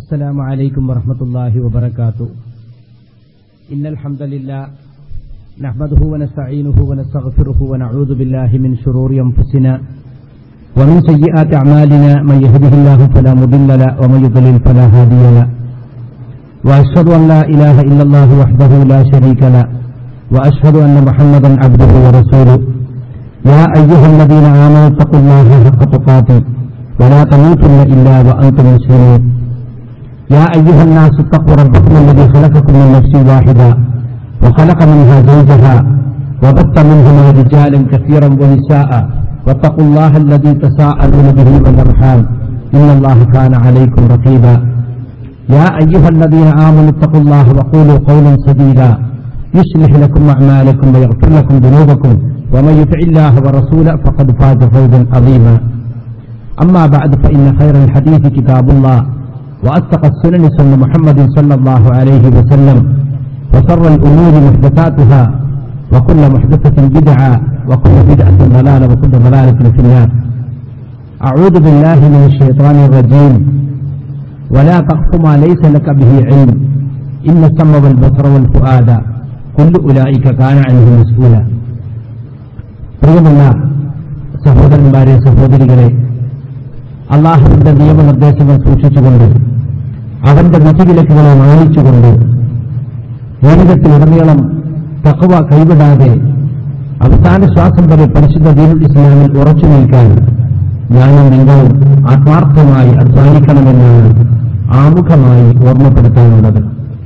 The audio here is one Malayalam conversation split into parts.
السلام عليكم ورحمة الله وبركاته. إن الحمد لله نحمده ونستعينه ونستغفره ونعوذ بالله من شرور أنفسنا ومن سيئات أعمالنا. من يهده الله فلا مضل له ومن يضلل فلا هادي له. وأشهد أن لا إله إلا الله وحده لا شريك له وأشهد أن محمدا عبده ورسوله. يا أيها الذين آمنوا اتقوا الله حق تقاته ولا تموتن إلا وأنتم مسلمون. يا أيها الناس اتقوا ربكم الذي خلقكم من نفس واحدة وخلق منها زوجها وبث منهما رجالا كثيرا ونساء واتقوا الله الذي تساءلون به والأرحام إن الله كان عليكم رقيبا. يا أيها الذين آمنوا اتقوا الله وقولوا قولا سديدا يصلح لكم أعمالكم ويغفر لكم ذنوبكم ومن يطع الله ورسوله فقد فاز فوزا عظيما. أما بعد فإن خير الحديث كتاب الله وأتقى السنن سنة محمد صلى الله عليه وسلم وشر الأمور محدثاتها وكل محدثة بدعة وكل بدعة ضلالة وكل ضلالة في النار. أعوذ بالله من الشيطان الرجيم. ولا تقف ما ليس لك به علم إن السمع والبصر والفؤاد كل أولئك كان عنه مسؤولا. പ്രിയമുള്ള സഹോദരന്മാരെ സഹോദരികളെ, അല്ലാഹുവിന്റെ നിയമനിർദ്ദേശങ്ങൾ സൂക്ഷിച്ചുകൊണ്ട് അവന്റെ വിധിവിലക്കുകളെ മാനിച്ചുകൊണ്ട് ജീവിതത്തിലുടനീളം തഖ്വ കൈവിടാതെ അവസാന ശ്വാസം വരെ പരിശുദ്ധ ദീനുൽ ഇസ്ലാമിൽ ഉറച്ചു നിൽക്കാൻ ഞാനും നിങ്ങളും ആത്മാർത്ഥമായി അധ്വാനിക്കണമെന്നാണ് ആമുഖമായി ഓർമ്മപ്പെടുത്താനുള്ളത്.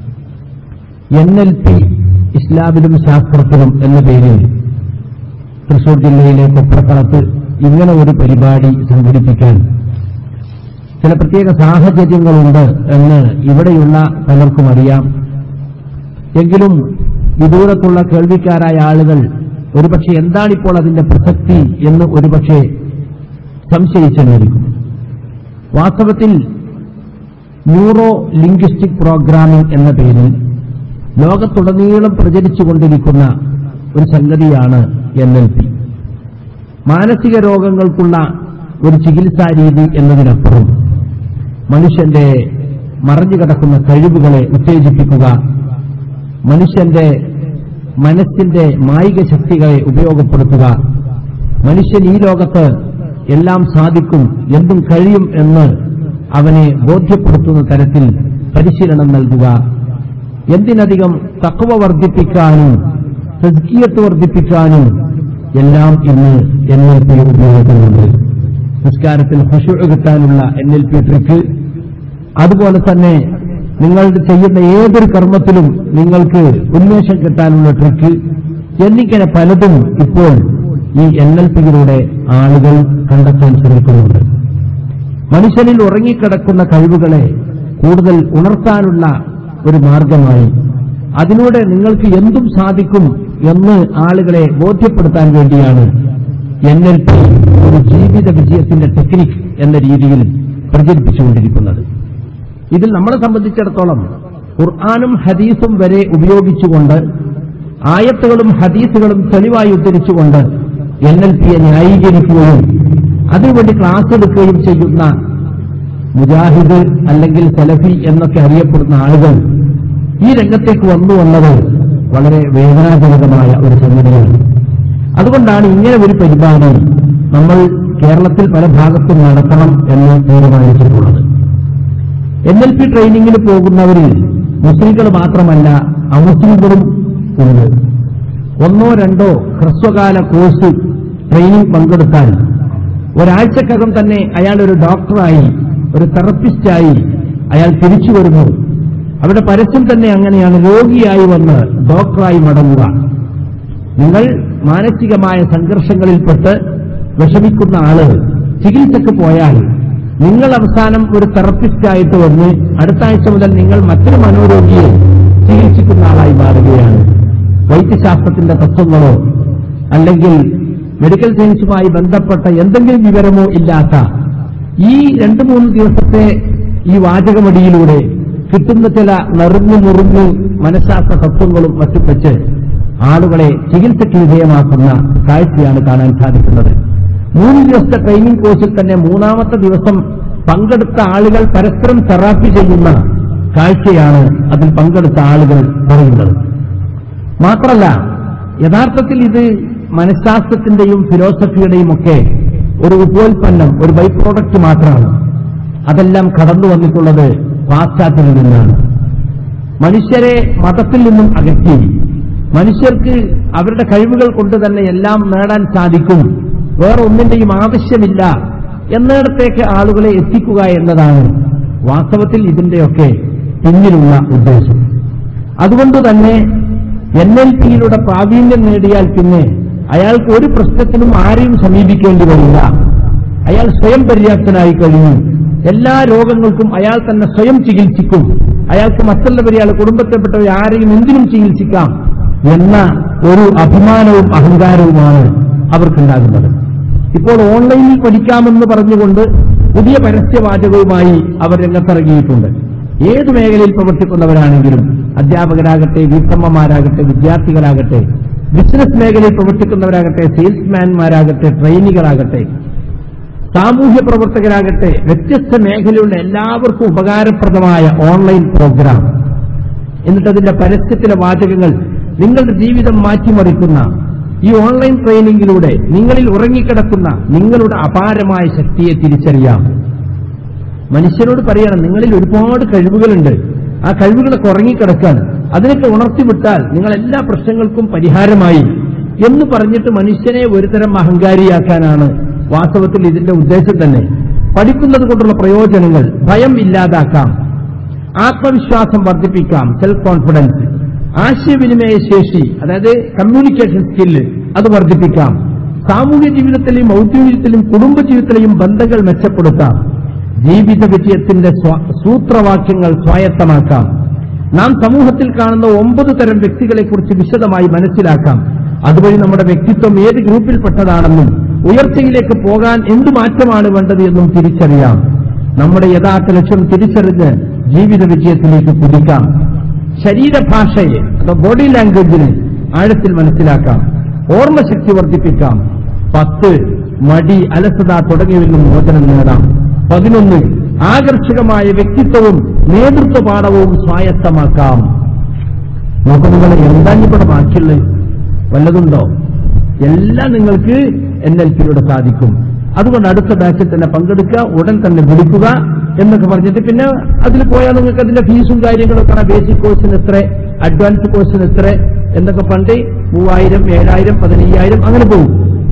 NLP ഇസ്ലാമിലും ശാസ്ത്രത്തിലും എന്ന പേരിൽ തൃശൂർ ജില്ലയിലെ കൊപ്രക്കളത്ത് ഇങ്ങനെ ഒരു പരിപാടി സംഘടിപ്പിക്കാൻ ചില പ്രത്യേക സാഹചര്യങ്ങളുണ്ട് എന്ന് ഇവിടെയുള്ള പലർക്കും അറിയാം. എങ്കിലും വിദൂരത്തുള്ള കേൾവിക്കാരായ ആളുകൾ ഒരുപക്ഷെ എന്താണിപ്പോൾ അതിന്റെ പ്രസക്തി എന്ന് ഒരുപക്ഷെ സംശയിച്ചെന്നിരിക്കും. വാസ്തവത്തിൽ ന്യൂറോ ലിംഗ്വിസ്റ്റിക് പ്രോഗ്രാമിംഗ് എന്ന പേരിൽ ലോകത്തുടനീളം പ്രചരിച്ചുകൊണ്ടിരിക്കുന്ന ഒരു സംഗതിയാണ് NLP. മാനസിക രോഗങ്ങൾക്കുള്ള ഒരു ചികിത്സാ രീതി എന്നതിനപ്പുറം മനുഷ്യന്റെ മറഞ്ഞുകിടക്കുന്ന കഴിവുകളെ ഉത്തേജിപ്പിക്കുക, മനുഷ്യന്റെ മനസ്സിന്റെ മായിക ശക്തികളെ ഉപയോഗപ്പെടുത്തുക, മനുഷ്യൻ ഈ ലോകത്ത് എല്ലാം സാധിക്കും, എന്തും കഴിയും എന്ന് അവനെ ബോധ്യപ്പെടുത്തുന്ന തരത്തിൽ പരിശീലനം നൽകുക, എന്തിനധികം തഖ്വ വർദ്ധിപ്പിക്കാനും തസ്കിയത്ത് വർദ്ധിപ്പിക്കാനും എല്ലാം ഇന്ന് NLP ഉപയോഗിക്കുന്നുണ്ട്. നിസ്കാരത്തിൽ ഖുശൂഅ് കിട്ടാനുള്ള NLP ട്രിക്ക്, അതുപോലെ തന്നെ നിങ്ങൾ ചെയ്യുന്ന ഏതൊരു കർമ്മത്തിലും നിങ്ങൾക്ക് ഉന്മേഷം കിട്ടാനുള്ള ട്രിക്ക് എന്നിങ്ങനെ പലതും ഇപ്പോൾ ഈ NLPയിലൂടെ ആളുകൾ കണ്ടെത്താൻ ശ്രമിക്കുന്നുണ്ട്. മനുഷ്യനിൽ ഉറങ്ങിക്കിടക്കുന്ന കഴിവുകളെ കൂടുതൽ ഉണർത്താനുള്ള ഒരു മാർഗമായി അതിലൂടെ നിങ്ങൾക്ക് എന്തും സാധിക്കും എന്ന് ആളുകളെ ബോധ്യപ്പെടുത്താൻ വേണ്ടിയാണ് NLP ഒരു ജീവിത വിജയത്തിന്റെ ടെക്നിക് എന്ന രീതിയിൽ പ്രചരിപ്പിച്ചുകൊണ്ടിരിക്കുന്നത്. ഇതിൽ നമ്മളെ സംബന്ധിച്ചിടത്തോളം ഖുർആനും ഹദീസും വരെ ഉപയോഗിച്ചുകൊണ്ട് ആയത്തുകളും ഹദീസുകളും തെളിവായി ഉദ്ധരിച്ചുകൊണ്ട് NLPയെ ന്യായീകരിക്കുകയും അതിനുവേണ്ടി ക്ലാസ് എടുക്കുകയും ചെയ്യുന്ന മുജാഹിദ് അല്ലെങ്കിൽ സലഫി എന്നൊക്കെ അറിയപ്പെടുന്ന ആളുകൾ ഈ രംഗത്തേക്ക് വന്നു വന്നത് വളരെ വേദനാജനകമായ ഒരു സംഗതിയാണ്. അതുകൊണ്ടാണ് ഇങ്ങനെ ഒരു പരിപാടി നമ്മൾ കേരളത്തിൽ പല ഭാഗത്തും നടത്തണം എന്ന് തീരുമാനിച്ചിട്ടുള്ളത്. NLP ട്രെയിനിങ്ങിന് പോകുന്നവരിൽ മുസ്ലിങ്ങൾ മാത്രമല്ല അമുസ്ലിങ്ങളും ഉണ്ട്. 1 or 2 ഹ്രസ്വകാല കോഴ്സ് ട്രെയിനിങ് പങ്കെടുത്താൽ ഒരാഴ്ചക്കകം തന്നെ അയാൾ ഒരു ഡോക്ടറായി, ഒരു തെറപ്പിസ്റ്റായി അയാൾ തിരിച്ചു വരുന്നു. അവിടെ പരസ്യം തന്നെ അങ്ങനെയാണ്, രോഗിയായി വന്ന് ഡോക്ടറായി മടങ്ങുക. നിങ്ങൾ മാനസികമായ സംഘർഷങ്ങളിൽപ്പെട്ട് വിഷമിക്കുന്ന ആള് ചികിത്സക്ക് പോയാൽ നിങ്ങൾ അവസാനം ഒരു തെറപ്പിസ്റ്റായിട്ട് വന്ന് അടുത്ത ആഴ്ച മുതൽ നിങ്ങൾ മറ്റൊരു മനോരോഗിയെ ചികിത്സിക്കുന്ന ആളായി മാറുകയാണ്. വൈദ്യശാസ്ത്രത്തിന്റെ തത്വങ്ങളോ അല്ലെങ്കിൽ മെഡിക്കൽ സയൻസുമായി ബന്ധപ്പെട്ട എന്തെങ്കിലും വിവരമോ ഇല്ലാത്ത ഈ 2-3 ദിവസത്തെ ഈ വാചകമടിയിലൂടെ കിട്ടുന്ന ചില നുറുങ്ങ് മനഃശാസ്ത്ര തത്വങ്ങളും മറ്റും വെച്ച് ആളുകളെ ചികിത്സയ്ക്ക് വിധേയമാക്കുന്ന കാഴ്ചയാണ് കാണാൻ സാധിക്കുന്നത്. 3 ദിവസത്തെ ട്രെയിനിങ് കോഴ്സിൽ തന്നെ 3-ാമത്തെ ദിവസം പങ്കെടുത്ത ആളുകൾ പരസ്പരം തെറാപ്പി ചെയ്യുന്ന കാഴ്ചയാണ് അതിൽ പങ്കെടുത്ത ആളുകൾ പറയുന്നത്. മാത്രമല്ല, യഥാർത്ഥത്തിൽ ഇത് മനഃശാസ്ത്രത്തിന്റെയും ഫിലോസഫിയുടെയും ഒക്കെ ഒരു ഉപോൽപ്പന്നം, ഒരു ബൈ പ്രോഡക്റ്റ് മാത്രമാണ്. അതെല്ലാം കടന്നു വന്നിട്ടുള്ളത് പാശ്ചാത്യത്തിൽ നിന്നാണ്. മനുഷ്യരെ മതത്തിൽ നിന്നും അകറ്റി മനുഷ്യർക്ക് അവരുടെ കഴിവുകൾ കൊണ്ട് തന്നെ എല്ലാം നേടാൻ സാധിക്കും, വേറെ ഒന്നിന്റെയും ആവശ്യമില്ല എന്നിടത്തേക്ക് ആളുകളെ എത്തിക്കുക എന്നതാണ് വാസ്തവത്തിൽ ഇതിന്റെയൊക്കെ പിന്നിലുള്ള ഉദ്ദേശം. അതുകൊണ്ട് തന്നെ NLPയിലൂടെ പ്രാവീണ്യം നേടിയാൽ പിന്നെ അയാൾക്ക് ഒരു പ്രശ്നത്തിനും ആരെയും സമീപിക്കേണ്ടി വരില്ല. അയാൾ സ്വയം പര്യാപ്തനായി കഴിഞ്ഞു. എല്ലാ രോഗങ്ങൾക്കും അയാൾ തന്നെ സ്വയം ചികിത്സിക്കും. അയാൾക്ക് മറ്റുള്ളവരെ, അയാൾ കുടുംബത്തിൽപ്പെട്ടവരെ ആരെയും എന്തിനും ചികിത്സിക്കാം എന്ന ഒരു അഭിമാനവും അഹങ്കാരവുമാണ് അവർക്കുണ്ടാകുന്നത്. ഇപ്പോൾ ഓൺലൈനിൽ പഠിക്കാമെന്ന് പറഞ്ഞുകൊണ്ട് പുതിയ പരസ്യവാചകവുമായി അവർ രംഗത്തിറങ്ങിയിട്ടുണ്ട്. ഏതു മേഖലയിൽ പ്രവർത്തിക്കുന്നവരാണെങ്കിലും, അധ്യാപകരാകട്ടെ, വീട്ടമ്മമാരാകട്ടെ, വിദ്യാർത്ഥികളാകട്ടെ, ബിസിനസ് മേഖലയിൽ പ്രവർത്തിക്കുന്നവരാകട്ടെ, സെയിൽസ്മാൻമാരാകട്ടെ, ട്രെയിനികളാകട്ടെ, സാമൂഹ്യ പ്രവർത്തകരാകട്ടെ, വ്യത്യസ്ത മേഖലയുള്ള എല്ലാവർക്കും ഉപകാരപ്രദമായ ഓൺലൈൻ പ്രോഗ്രാം. എന്നിട്ടതിന്റെ പരസ്യത്തിലെ വാചകങ്ങൾ നിങ്ങളുടെ ജീവിതം മാറ്റിമറിക്കുന്ന ഈ ഓൺലൈൻ ട്രെയിനിങ്ങിലൂടെ നിങ്ങളിൽ ഉറങ്ങിക്കിടക്കുന്ന നിങ്ങളുടെ അപാരമായ ശക്തിയെ തിരിച്ചറിയാം. മനുഷ്യരോട് പറയണം, നിങ്ങളിൽ ഒരുപാട് കഴിവുകളുണ്ട്, ആ കഴിവുകളൊക്കെ ഉറങ്ങിക്കിടക്കാണ്, അതിനൊക്കെ ഉണർത്തിവിട്ടാൽ നിങ്ങൾ എല്ലാ പ്രശ്നങ്ങൾക്കും പരിഹാരമായി എന്ന് പറഞ്ഞിട്ട് മനുഷ്യനെ ഒരുതരം അഹങ്കാരിയാക്കാനാണ് വാസ്തവത്തിൽ ഇതിന്റെ ഉദ്ദേശം തന്നെ. പഠിക്കുന്നത് കൊണ്ടുള്ള പ്രയോജനങ്ങൾ: ഭയം ഇല്ലാതാക്കാം, ആത്മവിശ്വാസം വർദ്ധിപ്പിക്കാം, സെൽഫ് കോൺഫിഡൻസ്, ആശയവിനിമയ ശേഷി, അതായത് കമ്മ്യൂണിക്കേഷൻ സ്കില്ല്, അത് വർദ്ധിപ്പിക്കാം, സാമൂഹ്യ ജീവിതത്തിലെയും ഔദ്യോഗികത്തിലെയും കുടുംബജീവിതത്തിലെയും ബന്ധങ്ങൾ മെച്ചപ്പെടുത്താം, ജീവിത വിജയത്തിന്റെ സൂത്രവാക്യങ്ങൾ സ്വായത്തമാക്കാം, നാം സമൂഹത്തിൽ കാണുന്ന 9 തരം വ്യക്തികളെക്കുറിച്ച് വിശദമായി മനസ്സിലാക്കാം, അതുവഴി നമ്മുടെ വ്യക്തിത്വം ഏത് ഗ്രൂപ്പിൽപ്പെട്ടതാണെന്നും ഉയർച്ചയിലേക്ക് പോകാൻ എന്തു മാറ്റമാണ് വേണ്ടത് എന്നും തിരിച്ചറിയാം, നമ്മുടെ യഥാർത്ഥ ലക്ഷ്യം തിരിച്ചറിഞ്ഞ് ജീവിത വിജയത്തിലേക്ക് കുതിക്കാം, ശരീരഭാഷയെ, ബോഡി ലാംഗ്വേജിനെ ആഴത്തിൽ മനസ്സിലാക്കാം, ഓർമ്മശക്തി വർദ്ധിപ്പിക്കാം, 10 മടി, അലസത തുടങ്ങിയവയിൽ നിന്നും മോചനം നേടാം, 11 ആകർഷകമായ വ്യക്തിത്വവും നേതൃത്വപാഠവും സ്വായത്തമാക്കാം. നമുക്ക് നിങ്ങളെ എന്താഞ്ഞിവിടെ ബാക്കിയുള്ളത് വല്ലതുണ്ടോ? എല്ലാം നിങ്ങൾക്ക് NLPയിലൂടെ സാധിക്കും. അതുകൊണ്ട് അടുത്ത ബാച്ചിൽ തന്നെ പങ്കെടുക്കുക, ഉടൻ തന്നെ വിളിക്കുക എന്നൊക്കെ പറഞ്ഞിട്ട് പിന്നെ അതിൽ പോയാൽ നിങ്ങൾക്ക് അതിന്റെ ഫീസും കാര്യങ്ങളൊക്കെ ബേസിക് കോഴ്സിന് എത്ര, അഡ്വാൻസ് കോഴ്സിന് എത്ര എന്നൊക്കെ പണ്ട് 3000, 7000, 15000 അങ്ങനെ പോകും.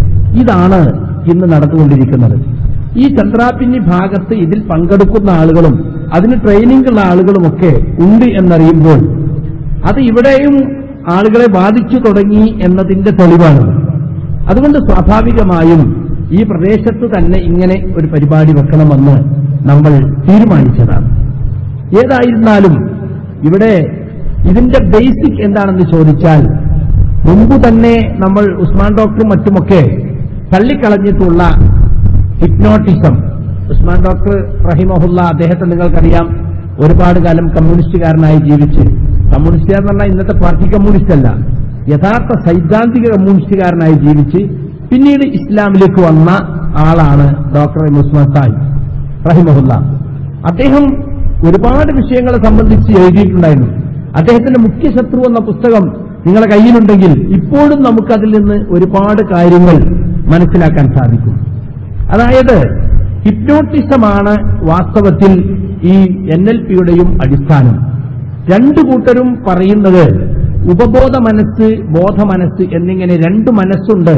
ഇതാണ് ഇന്ന് നടന്നുകൊണ്ടിരിക്കുന്നത്. ഈ ചന്ദ്രാപിന്നി ഭാഗത്ത് ഇതിൽ പങ്കെടുക്കുന്ന ആളുകളും അതിന് ട്രെയിനിംഗ് ഉള്ള ആളുകളുമൊക്കെ ഉണ്ട് എന്നറിയുമ്പോൾ അത് ഇവിടെയും ആളുകളെ ബാധിച്ചു തുടങ്ങി എന്നതിന്റെ തെളിവാണ്. അതുകൊണ്ട് സ്വാഭാവികമായും ഈ പ്രദേശത്ത് തന്നെ ഇങ്ങനെ ഒരു പരിപാടി വെക്കണമെന്ന് നമ്മൾ തീരുമാനിച്ചതാണ്. ഏതായിരുന്നാലും ഇവിടെ ഇതിന്റെ ബേസിക് എന്താണെന്ന് ചോദിച്ചാൽ, മുമ്പ് തന്നെ നമ്മൾ ഉസ്മാൻ ഡോക്ടറും മറ്റുമൊക്കെ തള്ളിക്കളഞ്ഞിട്ടുള്ള ഹിപ്നോട്ടിസം. ഉസ്മാൻ ഡോക്ടർ റഹിമഹുല്ല, അദ്ദേഹത്തെ നിങ്ങൾക്കറിയാം, ഒരുപാട് കാലം കമ്മ്യൂണിസ്റ്റുകാരനായി ജീവിച്ച്, കമ്മ്യൂണിസ്റ്റുകാരൻ എന്ന് പറഞ്ഞാൽ ഇന്നത്തെ പാർട്ടി കമ്മ്യൂണിസ്റ്റ് അല്ല, യഥാർത്ഥ സൈദ്ധാന്തിക കമ്മ്യൂണിസ്റ്റുകാരനായി ജീവിച്ച് പിന്നീട് ഇസ്ലാമിലേക്ക് വന്ന ആളാണ് ഡോക്ടർ ഉസ്മാൻ സാഹിബ് റഹിമഹുല്ല. അദ്ദേഹം ഒരുപാട് വിഷയങ്ങളെ സംബന്ധിച്ച് എഴുതിയിട്ടുണ്ടായിരുന്നു. അദ്ദേഹത്തിന്റെ മുഖ്യശത്രു എന്ന പുസ്തകം നിങ്ങളുടെ കയ്യിലുണ്ടെങ്കിൽ ഇപ്പോഴും നമുക്കതിൽ നിന്ന് ഒരുപാട് കാര്യങ്ങൾ മനസ്സിലാക്കാൻ സാധിക്കും. അതായത് ഹിപ്നോട്ടിസമാണ് വാസ്തവത്തിൽ ഈ NLPയുടെയും അടിസ്ഥാനം. രണ്ടു കൂട്ടരും പറയുന്നത് ഉപബോധ മനസ്സ്, ബോധമനസ്സ് എന്നിങ്ങനെ 2 മനസ്സുണ്ട്.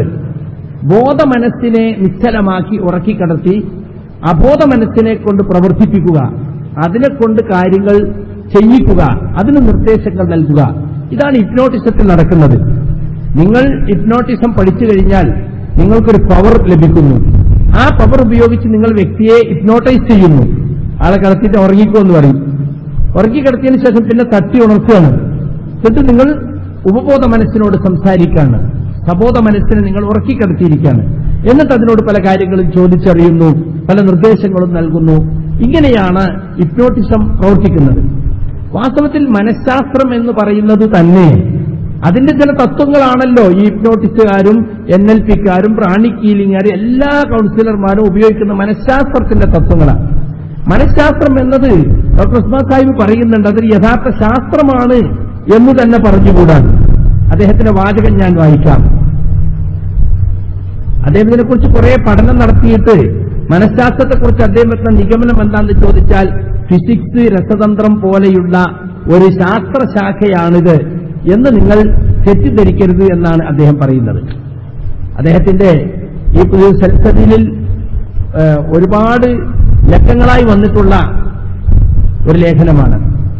ബോധമനസ്സിനെ നിശ്ചലമാക്കി ഉറക്കിക്കിടത്തി അബോധ മനസ്സിനെ കൊണ്ട് പ്രവർത്തിപ്പിക്കുക, അതിനെക്കൊണ്ട് കാര്യങ്ങൾ ചെയ്യിക്കുക, അതിന് നിർദ്ദേശങ്ങൾ നൽകുക. ഇതാണ് ഹിപ്നോട്ടിസത്തിൽ നടക്കുന്നത്. നിങ്ങൾ ഹിപ്നോട്ടിസം പഠിച്ചു കഴിഞ്ഞാൽ നിങ്ങൾക്കൊരു പവർ ലഭിക്കുന്നു. ആ പവർ ഉപയോഗിച്ച് നിങ്ങൾ വ്യക്തിയെ ഹിപ്നോട്ടൈസ് ചെയ്യുന്നു. ആളെ കിടത്തിയിട്ട് ഉറങ്ങിക്കുമെന്ന് പറയും. ഉറക്കിക്കിടത്തിയതിനു ശേഷം പിന്നെ തട്ടി ഉണർത്തുകയാണ്. എന്നിട്ട് നിങ്ങൾ ഉപബോധ മനസ്സിനോട് സംസാരിക്കുകയാണ്. സബോധ മനസ്സിനെ നിങ്ങൾ ഉറക്കിക്കിടത്തിയിരിക്കുകയാണ്. എന്നിട്ട് അതിനോട് പല കാര്യങ്ങളും ചോദിച്ചറിയുന്നു, പല നിർദ്ദേശങ്ങളും നൽകുന്നു. ഇങ്ങനെയാണ് ഹിപ്നോട്ടിസം പ്രവർത്തിക്കുന്നത്. വാസ്തവത്തിൽ മനഃശാസ്ത്രം എന്ന് പറയുന്നത് തന്നെ അതിന്റെ ചില തത്വങ്ങളാണല്ലോ ഈ ഹിപ്നോട്ടിസ്റ്റുകാരും NLPക്കാരും പ്രാണിക് ഹീലിംഗുകാരും എല്ലാ കൌൺസിലർമാരും ഉപയോഗിക്കുന്ന മനഃശാസ്ത്രത്തിന്റെ തത്വങ്ങളാണ്. മനഃശാസ്ത്രം എന്നത് ഡോക്ടർ ഉസ്മാൻ സാഹിബ് പറയുന്നുണ്ട്, അതൊരു യഥാർത്ഥ ശാസ്ത്രമാണ് എന്ന് തന്നെ പറഞ്ഞുകൂടാണ്. അദ്ദേഹത്തിന്റെ വാചകം ഞാൻ വായിക്കാം. അദ്ദേഹം ഇതിനെക്കുറിച്ച് കുറെ പഠനം നടത്തിയിട്ട് മനഃശാസ്ത്രത്തെക്കുറിച്ച് അദ്ദേഹത്തിന്റെ നിഗമനം എന്താണെന്ന് ചോദിച്ചാൽ, ഫിസിക്സ്, രസതന്ത്രം പോലെയുള്ള ഒരു ശാസ്ത്രശാഖയാണിത് എന്ന് നിങ്ങൾ തെറ്റിദ്ധരിക്കരുത് എന്നാണ് അദ്ദേഹം പറയുന്നത്. അദ്ദേഹത്തിന്റെ ഈ സൽസബീലിൽ ഒരുപാട് ലക്കങ്ങളായി വന്നിട്ടുള്ള ഒരു ലേഖനമാണ്.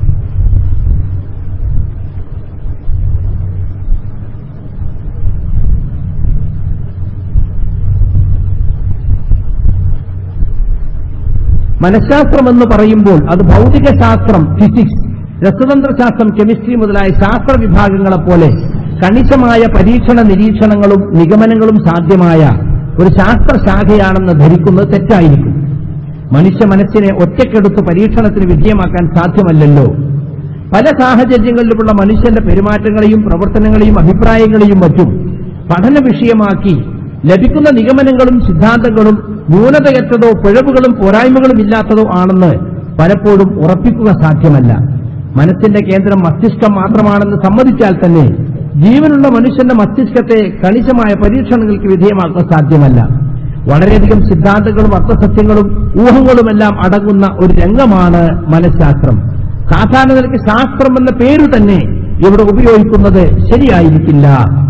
മനഃശാസ്ത്രമെന്ന് പറയുമ്പോൾ അത് ഭൗതികശാസ്ത്രം, ഫിസിക്സ്, രസതന്ത്രശാസ്ത്രം, കെമിസ്ട്രി മുതലായ ശാസ്ത്ര വിഭാഗങ്ങളെപ്പോലെ കണിശമായ പരീക്ഷണ നിരീക്ഷണങ്ങളും നിഗമനങ്ങളും സാധ്യമായ ഒരു ശാസ്ത്രശാഖയാണെന്ന് ധരിക്കുന്നത് തെറ്റായിരിക്കും. മനുഷ്യ മനസ്സിനെ ഒറ്റക്കെടുത്ത് പരീക്ഷണത്തിന് വിധേയമാക്കാൻ സാധ്യമല്ലല്ലോ. പല സാഹചര്യങ്ങളിലുമുള്ള മനുഷ്യന്റെ പെരുമാറ്റങ്ങളെയും പ്രവർത്തനങ്ങളെയും അഭിപ്രായങ്ങളെയും മറ്റും പഠന വിഷയമാക്കി ലഭിക്കുന്ന നിഗമനങ്ങളും സിദ്ധാന്തങ്ങളും ന്യൂനതയറ്റതോ പിഴവുകളും പോരായ്മകളും ഇല്ലാത്തതോ ആണെന്ന് പലപ്പോഴും ഉറപ്പിക്കുക സാധ്യമല്ല. മനസ്സിന്റെ കേന്ദ്രം മസ്തിഷ്കം മാത്രമാണെന്ന് സമ്മതിച്ചാൽ തന്നെ ജീവനുള്ള മനുഷ്യന്റെ മസ്തിഷ്കത്തെ കണിശമായ പരീക്ഷണങ്ങൾക്ക് വിധേയമാക്കാൻ സാധ്യമല്ല. വളരെയധികം സിദ്ധാന്തങ്ങളും അർത്ഥസത്യങ്ങളും ഊഹങ്ങളുമെല്ലാം അടങ്ങുന്ന ഒരു രംഗമാണ് മനഃശാസ്ത്രം. സാധാരണ നിലയ്ക്ക് ശാസ്ത്രം എന്ന പേര് തന്നെ ഇവിടെ ഉപയോഗിക്കുന്നത് ശരിയായിരിക്കില്ല.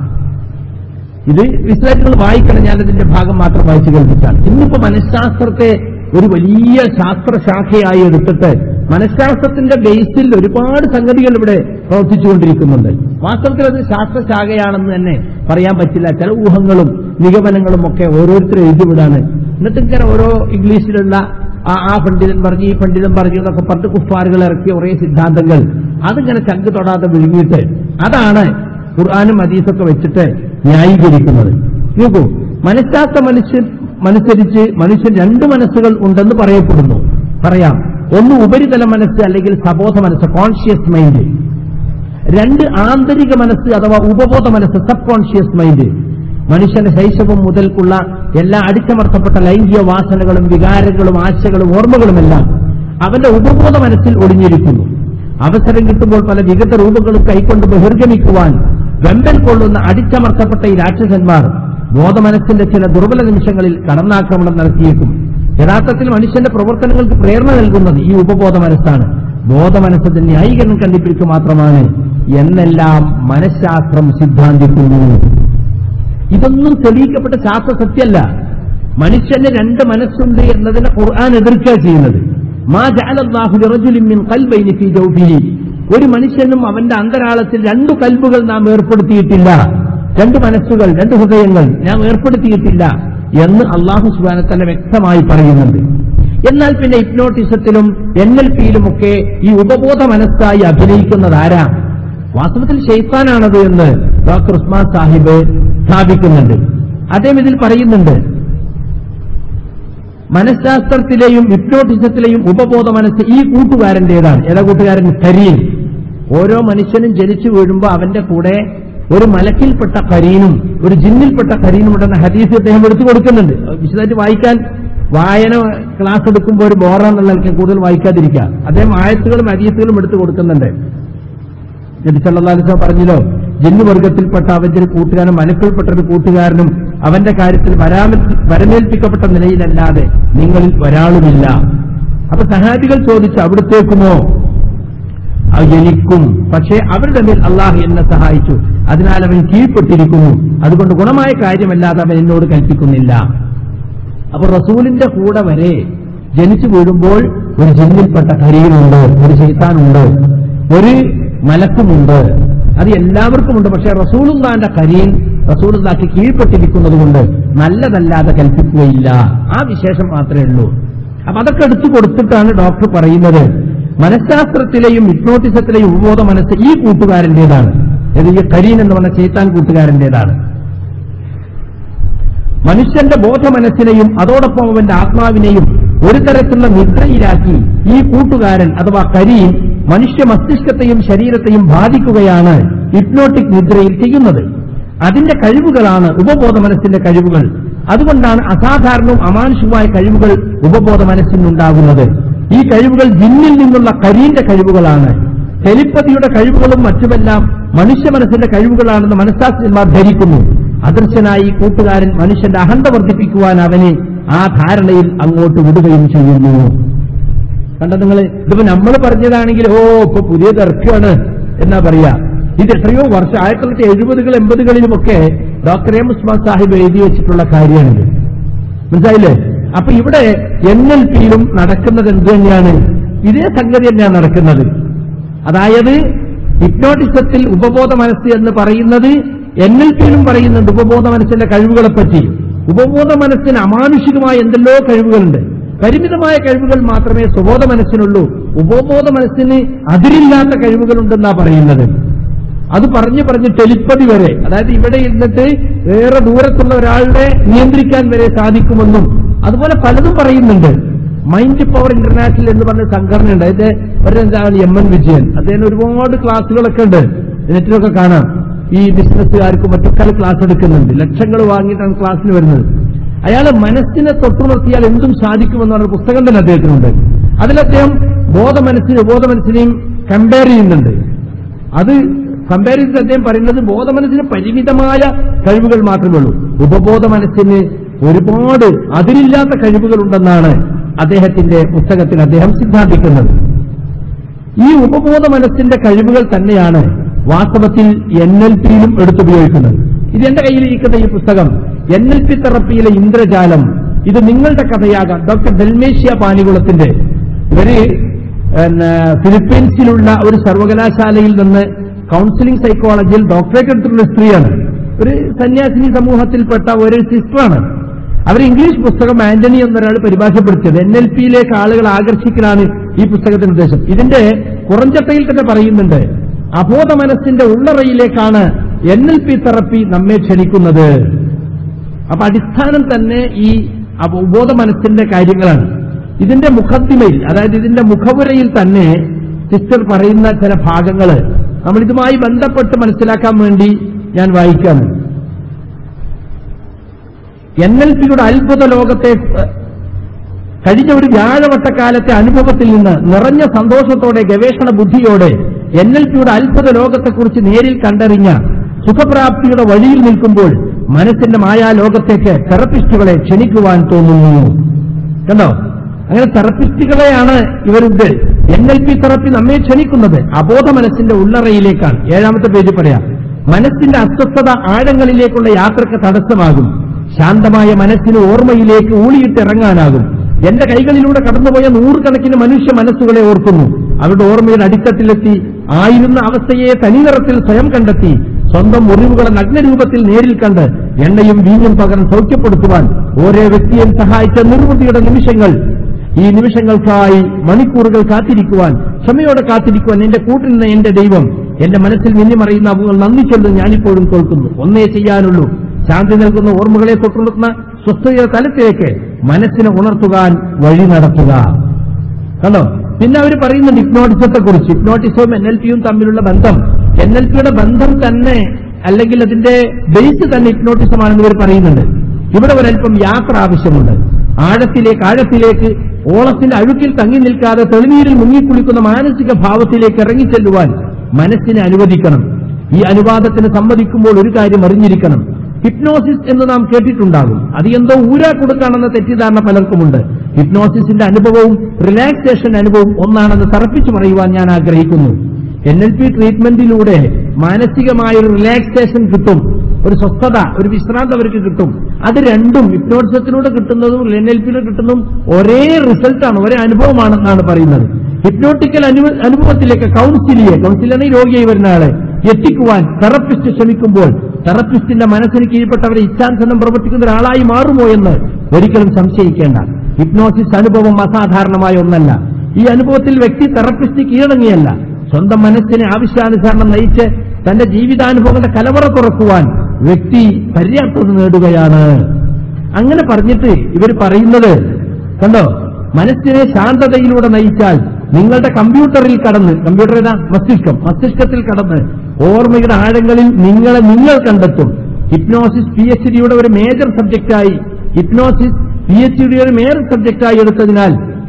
ഇത് വിശദാംശങ്ങൾ വായിക്കണം, ഞാനതിന്റെ ഭാഗം മാത്രം വായിച്ചു കേൾപ്പിച്ചാൽ. ഇന്നിപ്പോ മനഃശാസ്ത്രത്തെ ഒരു വലിയ ശാസ്ത്രശാഖയായി എടുത്തിട്ട് മനഃശാസ്ത്രത്തിന്റെ ബേസിൽ ഒരുപാട് സംഗതികൾ ഇവിടെ പ്രവർത്തിച്ചുകൊണ്ടിരിക്കുന്നുണ്ട്. വാസ്തവത്തിൽ അത് ശാസ്ത്രശാഖയാണെന്ന് തന്നെ പറയാൻ പറ്റില്ല. ചില ഊഹങ്ങളും നിഗമനങ്ങളും ഒക്കെ ഓരോരുത്തരും എഴുതിവിടാണ്. എന്നിട്ട് ഇങ്ങനെ ഓരോ ഇംഗ്ലീഷിലുള്ള ആ പണ്ഡിതൻ പറഞ്ഞു, ഈ പണ്ഡിതൻ പറഞ്ഞു എന്നൊക്കെ പണ്ട് കുഫാറുകൾ ഇറക്കിയ കുറേ സിദ്ധാന്തങ്ങൾ അതിങ്ങനെ ചങ്ക് തൊടാതെ വിഴുങ്ങിയിട്ട് അതാണ് ഖുർആനും ഹദീസൊക്കെ വെച്ചിട്ട് ന്യായീകരിക്കുന്നത്. നോക്കൂ, മനഃശാസ്ത്രമനുസരിച്ച് മനുഷ്യൻ രണ്ട് മനസ്സുകൾ ഉണ്ടെന്ന് പറയപ്പെടുന്നു. പറയാം, ഒന്ന് ഉപരിതല മനസ്സ് അല്ലെങ്കിൽ സബോധ മനസ്സ്, കോൺഷ്യസ് മൈൻഡ്. രണ്ട് ആന്തരിക മനസ്സ് അഥവാ ഉപബോധ മനസ്സ്, സബ് കോൺഷ്യസ് മൈൻഡ്. മനുഷ്യന്റെ ശൈശവം മുതൽക്കുള്ള എല്ലാ അടിച്ചമർത്തപ്പെട്ട ലൈംഗിക വാസനകളും വികാരങ്ങളും ആശകളും ഓർമ്മകളുമെല്ലാം അവന്റെ ഉപബോധ മനസ്സിൽ ഒളിഞ്ഞിരിക്കുന്നു. അവസരം കിട്ടുമ്പോൾ പല വിഗത രൂപങ്ങളും കൈക്കൊണ്ട് ബഹിർഗമിക്കുവാൻ വെമ്പൽ കൊള്ളുന്ന അടിച്ചമർത്തപ്പെട്ട ഈ രാക്ഷസന്മാർ ബോധമനസ്സിന്റെ ചില ദുർബല നിമിഷങ്ങളിൽ കടന്നാക്രമണം നടത്തിയേക്കും. യഥാർത്ഥത്തിൽ മനുഷ്യന്റെ പ്രവർത്തനങ്ങൾക്ക് പ്രേരണ നൽകുന്നത് ഈ ഉപബോധ മനസ്സാണ്. ബോധമനസ്സിന്റെ ന്യായീകരണം കണ്ടുപിടിക്കുക മാത്രമാണ് എന്നെല്ലാം മനഃശാസ്ത്രം സിദ്ധാന്തിക്കുന്നു. ഇതൊന്നും തെളിയിക്കപ്പെട്ട ശാസ്ത്ര സത്യമല്ല. മനുഷ്യന് രണ്ട് മനസ്സുണ്ട് എന്നതിനെ ഖുർആൻ എതിർക്കുക ചെയ്യുന്നത്. മാ ജഅലല്ലാഹു ലിറജുലിൻ മിൻ ഖൽബൈനി ഫീ ജൗഫിഹി, ഒരു മനുഷ്യനും അവന്റെ അന്തരാളത്തിൽ രണ്ടു കൽബുകൾ നാം ഏർപ്പെടുത്തിയിട്ടില്ല, രണ്ട് മനസ്സുകൾ, രണ്ട് ഹൃദയങ്ങൾ നാം ഏർപ്പെടുത്തിയിട്ടില്ല എന്ന് അല്ലാഹു സുബ്ഹാനഹു വതആല വ്യക്തമായി പറയുന്നുണ്ട്. എന്നാൽ പിന്നെ ഹിപ്നോട്ടിസത്തിലും NLPയിലുമൊക്കെ ഈ ഉപബോധ മനസ്സായി അഭിനയിക്കുന്നത് ആരാ? വാസ്തവത്തിൽ ശൈത്താനാണത് എന്ന് ഡോക്ടർ ഉസ്മാൻ സാഹിബ് സ്ഥാപിക്കുന്നുണ്ട്. അദ്ദേഹം ഇതിൽ പറയുന്നുണ്ട്, മനഃശാസ്ത്രത്തിലെയും ഹിപ്നോട്ടിസത്തിലെയും ഉപബോധ മനസ്സ് ഈ കൂട്ടുകാരന്റേതാണ്. ഏതാ കൂട്ടുകാരൻ? കരീൻ. ഓരോ മനുഷ്യനും ജനിച്ചു വീഴുമ്പോൾ അവന്റെ കൂടെ ഒരു മലക്കിൽപ്പെട്ട കരീനും ഒരു ജിന്നിൽപ്പെട്ട കരീനും ഉണ്ടെന്ന ഹദീസ് അദ്ദേഹം എടുത്തു കൊടുക്കുന്നുണ്ട്. വിശദമായിട്ട് വായിക്കാൻ വായന ക്ലാസ് എടുക്കുമ്പോൾ ഒരു ബോറാന്നുള്ള കൂടുതൽ വായിക്കാതിരിക്കുക. അദ്ദേഹം ആയത്തുകളും ഹദീസുകളും എടുത്തു കൊടുക്കുന്നുണ്ട്. നബി സല്ലല്ലാഹു അലൈഹി വസല്ലം പറഞ്ഞല്ലോ, ജിന്നുവർഗത്തിൽപ്പെട്ട അവന്റെ ഒരു കൂട്ടുകാരനും മലക്കിൽപ്പെട്ട ഒരു കൂട്ടുകാരനും അവന്റെ കാര്യത്തിൽ വരമേൽപ്പിക്കപ്പെട്ട നിലയിലല്ലാതെ നിങ്ങളിൽ ഒരാളുമില്ല. അപ്പൊ സഹാബികൾ ചോദിച്ചു, അവിടുത്തേക്കുമോ? എനിക്കും. പക്ഷേ അവരുടെ മേൽ അള്ളാഹു എന്നെ സഹായിച്ചു, അതിനാൽ അവൻ കീഴ്പ്പെട്ടിരിക്കുന്നു. അതുകൊണ്ട് ഗുണമായ കാര്യമല്ലാതെ അവൻ എന്നോട് കൽപ്പിക്കുന്നില്ല. അപ്പൊ റസൂലിന്റെ കൂടെ വരെ ജനിച്ചു വീഴുമ്പോൾ ഒരു ജിന്നിൽപ്പെട്ട കരീനുണ്ട്, ഒരു ശൈത്താനുണ്ട്, ഒരു മലക്കുമുണ്ട്. അത് എല്ലാവർക്കുമുണ്ട്. പക്ഷേ റസൂലുള്ളാഹിന്റെ കരീൻ റസൂലുള്ളാഹിക്ക് കീഴ്പ്പെട്ടിരിക്കുന്നത് കൊണ്ട് നല്ലതല്ലാതെ കൽപ്പിക്കുകയില്ല. ആ വിശേഷം മാത്രമേ ഉള്ളൂ. അപ്പൊ അതൊക്കെ എടുത്തു കൊടുത്തിട്ടാണ് ഡോക്ടർ പറയുന്നത്, മനഃശാസ്ത്രത്തിലെയും ഹിപ്നോട്ടിസത്തിലെയും ഉപബോധ മനസ്സ് ഈ കൂട്ടുകാരന്റേതാണ്. ഈ കരീൻ എന്ന് പറഞ്ഞ ശൈത്താൻ കൂട്ടുകാരന്റേതാണ്. മനുഷ്യന്റെ ബോധമനസ്സിനെയും അതോടൊപ്പം അവന്റെ ആത്മാവിനെയും ഒരു തരത്തിലുള്ള നിദ്രയിലാക്കി ഈ കൂട്ടുകാരൻ അഥവാ കരീൻ മനുഷ്യ മസ്തിഷ്കത്തെയും ശരീരത്തെയും ബാധിക്കുകയാണ് ഹിപ്നോട്ടിക് നിദ്രയിൽ ചെയ്യുന്നത്. അതിന്റെ കഴിവുകളാണ് ഉപബോധ മനസ്സിന്റെ കഴിവുകൾ. അതുകൊണ്ടാണ് അസാധാരണവും അമാനുഷികമായ കഴിവുകൾ ഉപബോധ മനസ്സിനുണ്ടാകുന്നത്. ഈ കഴിവുകൾ ജിന്നിൽ നിന്നുള്ള കരീന്റെ കഴിവുകളാണ്. ടെലിപ്പതിയുടെ കഴിവുകളും മറ്റുമെല്ലാം മനുഷ്യ മനസ്സിന്റെ കഴിവുകളാണെന്ന് മനഃശാസ്ത്രജ്ഞന്മാർ ധരിക്കുന്നു. അദൃശ്യനായി കൂട്ടുകാരൻ മനുഷ്യന്റെ അഹന്ത വർദ്ധിപ്പിക്കുവാൻ അവനെ ആ ധാരണയിൽ അങ്ങോട്ട് വിടുകയും ചെയ്യുന്നു. കണ്ട നിങ്ങൾ, ഇതിപ്പോ നമ്മൾ പറഞ്ഞതാണെങ്കിൽ ഇപ്പൊ പുതിയ തർക്കമാണ് എന്നാ പറയാ. ഇത് എത്രയോ വർഷം 1970 80കളിലുമൊക്കെ ഡോക്ടർ എം ഉസ്മാൻ സാഹിബ് എഴുതി വെച്ചിട്ടുള്ള കാര്യമാണിത്. മനസ്സിലായില്ലേ? അപ്പൊ ഇവിടെ NLPയിലും നടക്കുന്നത് എന്ത് തന്നെയാണ്? ഇതേ സംഗതി തന്നെയാണ് നടക്കുന്നത്. അതായത് ഹിപ്നോട്ടിസത്തിൽ ഉപബോധ മനസ്സ് എന്ന് പറയുന്നത് NLPയിലും പറയുന്നുണ്ട് ഉപബോധ മനസ്സിന്റെ കഴിവുകളെപ്പറ്റി. ഉപബോധ മനസ്സിന് അമാനുഷികമായ എന്തെല്ലോ കഴിവുകളുണ്ട്. പരിമിതമായ കഴിവുകൾ മാത്രമേ സ്വബോധ മനസ്സിനുള്ളൂ. ഉപബോധ മനസ്സിന് അതിരില്ലാത്ത കഴിവുകളുണ്ടെന്നാ പറയുന്നത്. അത് പറഞ്ഞ് ടെലിപ്പതി വരെ, അതായത് ഇവിടെ ഇരുന്നിട്ട് ഏറെ ദൂരത്തുള്ള ഒരാളെ നിയന്ത്രിക്കാൻ വരെ സാധിക്കുമെന്നും അതുപോലെ പലതും പറയുന്നുണ്ട്. മൈൻഡ് പവർ ഇന്റർനാഷണൽ എന്ന് പറഞ്ഞ സംഘടനയുണ്ട്. അതിന്റെ ഒരെന്താണ് MN വിജയൻ. അദ്ദേഹം ഒരുപാട് ക്ലാസുകളൊക്കെ ഉണ്ട്, നെറ്റിലൊക്കെ കാണാം. ഈ ബിസിനസ്സുകാർക്കും മറ്റൊക്കെ ക്ലാസ് എടുക്കുന്നുണ്ട്. ലക്ഷങ്ങൾ വാങ്ങിയിട്ടാണ് ക്ലാസ്സിന് വരുന്നത്. അയാൾ മനസ്സിനെ തൊട്ടു നിർത്തിയാൽ എന്തും സാധിക്കുമെന്ന് പറഞ്ഞ പുസ്തകം തന്നെ അദ്ദേഹത്തിനുണ്ട്. അതിൽ അദ്ദേഹം ബോധമനസ്സിനെയും കമ്പയർ ചെയ്യുന്നുണ്ട്. അത് കമ്പയർ ചെയ്ത് അദ്ദേഹം പറയുന്നത് ബോധമനസ്സിന് പരിമിതമായ കഴിവുകൾ മാത്രമേ ഉള്ളൂ, ഉപബോധ മനസ്സിന് ഒരുപാട് അതിരില്ലാത്ത കഴിവുകളുണ്ടെന്നാണ് അദ്ദേഹത്തിന്റെ പുസ്തകത്തിൽ അദ്ദേഹം സിദ്ധാന്തിക്കുന്നത്. ഈ ഉപബോധ മനസ്സിന്റെ കഴിവുകൾ തന്നെയാണ് വാസ്തവത്തിൽ NLPയിലും എടുത്തുപയോഗിക്കുന്നത്. ഇത് എന്റെ കയ്യിലിരിക്കുന്ന ഈ പുസ്തകം NLP തെറപ്പിയിലെ ഇന്ദ്രജാലം, ഇത് നിങ്ങളുടെ കഥയാകാം. ഡോക്ടർ ഡെൽമേഷ്യ പാനികുളത്തിന്റെ, ഇവര് ഫിലിപ്പീൻസിലുള്ള ഒരു സർവകലാശാലയിൽ നിന്ന് കൌൺസിലിംഗ് സൈക്കോളജിയിൽ ഡോക്ടറേറ്റ് എടുത്തിട്ടുള്ള സ്ത്രീയാണ്. ഒരു സന്യാസിനി സമൂഹത്തിൽപ്പെട്ട ഒരു സിസ്റ്ററാണ്. അവർ ഇംഗ്ലീഷ് പുസ്തകം ആന്റണി എന്നൊരാൾ പരിഭാഷപ്പെടുത്തിയത്. NLPയിലേക്ക് ആളുകൾ ആകർഷിക്കലാണ് ഈ പുസ്തകത്തിന്റെ ഉദ്ദേശം. ഇതിന്റെ കുറഞ്ചട്ടയിൽ തന്നെ പറയുന്നുണ്ട്, അബോധ മനസ്സിന്റെ ഉള്ളറയിലേക്കാണ് NLP തെറപ്പി നമ്മെ ക്ഷണിക്കുന്നത്. അപ്പൊ അടിസ്ഥാനം തന്നെ ഈ ഉബോധ മനസ്സിന്റെ കാര്യങ്ങളാണ്. ഇതിന്റെ മുഖത്തിമയിൽ, അതായത് ഇതിന്റെ മുഖവുരയിൽ തന്നെ സിസ്റ്റർ പറയുന്ന ചില ഭാഗങ്ങൾ നമ്മൾ ഇതുമായി ബന്ധപ്പെട്ട് മനസ്സിലാക്കാൻ വേണ്ടി ഞാൻ വായിക്കാണ്. NLPയുടെ അത്ഭുത ലോകത്തെ കഴിഞ്ഞ ഒരു വ്യാഴവട്ടക്കാലത്തെ അനുഭവത്തിൽ നിന്ന് നിറഞ്ഞ സന്തോഷത്തോടെ ഗവേഷണ ബുദ്ധിയോടെ NLPയുടെ അത്ഭുത ലോകത്തെക്കുറിച്ച് നേരിൽ കണ്ടറിഞ്ഞ സുഖപ്രാപ്തിയുടെ വഴിയിൽ നിൽക്കുമ്പോൾ മനസ്സിന്റെ മായാലോകത്തേക്ക് തെറപ്പിസ്റ്റുകളെ ക്ഷണിക്കുവാൻ തോന്നുന്നു. കണ്ടോ? അങ്ങനെ തെറപ്പിസ്റ്റുകളെയാണ് ഇവരുടെ NLP തെറപ്പി നമ്മെ ക്ഷണിക്കുന്നത് അബോധ മനസ്സിന്റെ ഉള്ളറയിലേക്കാണ്. 7ാമത്തെ പേജിൽ പറയാം, മനസ്സിന്റെ അസ്വസ്ഥത ആഴങ്ങളിലേക്കുള്ള യാത്രക്ക് തടസ്സമാകും. ശാന്തമായ മനസ്സിന് ഓർമ്മയിലേക്ക് ഊളിയിട്ടിറങ്ങാനാകും. എന്റെ കൈകളിലൂടെ കടന്നുപോയ 100 കണക്കിന് മനുഷ്യ മനസ്സുകളെ ഓർക്കുന്നു. അവരുടെ ഓർമ്മയുടെ അടിത്തട്ടിലെത്തി ആയിരുന്ന അവസ്ഥയെ തനിനിറത്തിൽ സ്വയം കണ്ടെത്തി സ്വന്തം മുറിവുകളെ നഗ്നരൂപത്തിൽ നേരിൽ കണ്ട് എണ്ണയും വീഞ്ഞും പകരം സൗഖ്യപ്പെടുത്തുവാൻ ഓരോ വ്യക്തിയെയും സഹായിച്ച നിർവൃതിയുടെ നിമിഷങ്ങൾ. ഈ നിമിഷങ്ങൾക്കായി മണിക്കൂറുകൾ കാത്തിരിക്കുവാൻ, ക്ഷമയോടെ കാത്തിരിക്കുവാൻ എന്റെ കൂട്ടിരുന്ന എന്റെ ദൈവം എന്റെ മനസ്സിൽ മിന്നിമറിയുന്ന അവങ്ങൾ നന്ദി ചൊല്ലുന്നത് ഞാനിപ്പോഴും കേൾക്കുന്നു. ഒന്നേ ചെയ്യാനുള്ളൂ, ശാന്തി നൽകുന്ന ഓർമ്മകളെ തൊട്ടുണർത്തുന്ന സ്വസ്ഥതയുടെ തലത്തിലേക്ക് മനസ്സിനെ ഉണർത്തുവാൻ വഴി നടത്തുക. കണ്ടോ? പിന്നെ അവർ പറയുന്നുണ്ട് ഹിപ്നോട്ടിസത്തെക്കുറിച്ച്. ഹിപ്നോട്ടിസവും NLPയും തമ്മിലുള്ള ബന്ധം, NLPയുടെ ബന്ധം തന്നെ അല്ലെങ്കിൽ അതിന്റെ ബേസ് തന്നെ ഹിപ്നോട്ടിസമാണെന്ന് ഇവർ പറയുന്നുണ്ട്. ഇവിടെ ഒരൽപ്പം യാത്ര ആവശ്യമുണ്ട്. ആഴത്തിലേക്ക് ഓളത്തിന്റെ അഴുക്കിൽ തങ്ങി നിൽക്കാതെ തെളിനീരിൽ മുങ്ങിക്കുളിക്കുന്ന മാനസിക ഭാവത്തിലേക്ക് ഇറങ്ങിച്ചെല്ലുവാൻ മനസ്സിനെ അനുവദിക്കണം. ഈ അനുവാദത്തിന് സമ്മതിക്കുമ്പോൾ ഒരു കാര്യം അറിഞ്ഞിരിക്കണം, ഹിപ്നോസിസ് എന്ന് നാം കേട്ടിട്ടുണ്ടാകും. അത് എന്തോ ഊരാ കൊടുക്കാണെന്ന തെറ്റിദ്ധാരണ പലർക്കുമുണ്ട്. ഹിപ്നോസിസിന്റെ അനുഭവവും റിലാക്സേഷൻ അനുഭവവും ഒന്നാണെന്ന് തറപ്പിച്ചു പറയുവാൻ ഞാൻ ആഗ്രഹിക്കുന്നു. NLP ട്രീറ്റ്മെന്റിലൂടെ മാനസികമായ ഒരു റിലാക്സേഷൻ കിട്ടും, ഒരു സ്വസ്ഥത, ഒരു വിശ്രാന്തി അവർക്ക് കിട്ടും. അത് രണ്ടും ഹിപ്നോട്ടിസത്തിലൂടെ കിട്ടുന്നതും NLPയിലൂടെ കിട്ടുന്നതും ഒരേ റിസൾട്ടാണ്, ഒരേ അനുഭവമാണെന്നാണ് പറയുന്നത്. ഹിപ്നോട്ടിക്കൽ അനുഭവത്തിലേക്ക് കൗൺസിലിനെ രോഗിയായി വരുന്ന ആളെ എത്തിക്കുവാൻ തെറപ്പിസ്റ്റ് ശ്രമിക്കുമ്പോൾ തെറപ്പിസ്റ്റിന്റെ മനസ്സിന് കീഴ്പ്പെട്ടവരെ ഇച്ഛാനുസരണം പ്രവർത്തിക്കുന്ന ഒരാളായി മാറുമോ എന്ന് ഒരിക്കലും സംശയിക്കേണ്ട. ഹിപ്നോസിസ് അനുഭവം അസാധാരണമായ ഒന്നല്ല. ഈ അനുഭവത്തിൽ വ്യക്തി തെറപ്പിസ്റ്റ് കീഴടങ്ങിയല്ല, സ്വന്തം മനസ്സിനെ ആവശ്യാനുസരണം നയിച്ച് തന്റെ ജീവിതാനുഭവങ്ങളുടെ കലവറ തുറക്കുവാൻ വ്യക്തി പര്യാപ്തത നേടുകയാണ്. അങ്ങനെ പറഞ്ഞിട്ട് ഇവർ പറയുന്നത് കണ്ടോ, മനസ്സിനെ ശാന്തതയിലൂടെ നയിച്ചാൽ നിങ്ങളുടെ കമ്പ്യൂട്ടറിൽ കടന്ന്, കമ്പ്യൂട്ടർ ഏതാ? മസ്തിഷ്കത്തിൽ കടന്ന് ഓർമ്മയുടെ ആഴങ്ങളിൽ നിങ്ങൾ കണ്ടെത്തും. ഹിപ്നോസിസ് PhDയുടെ ഒരു മേജർ സബ്ജക്റ്റായി എടുത്തതിനാൽ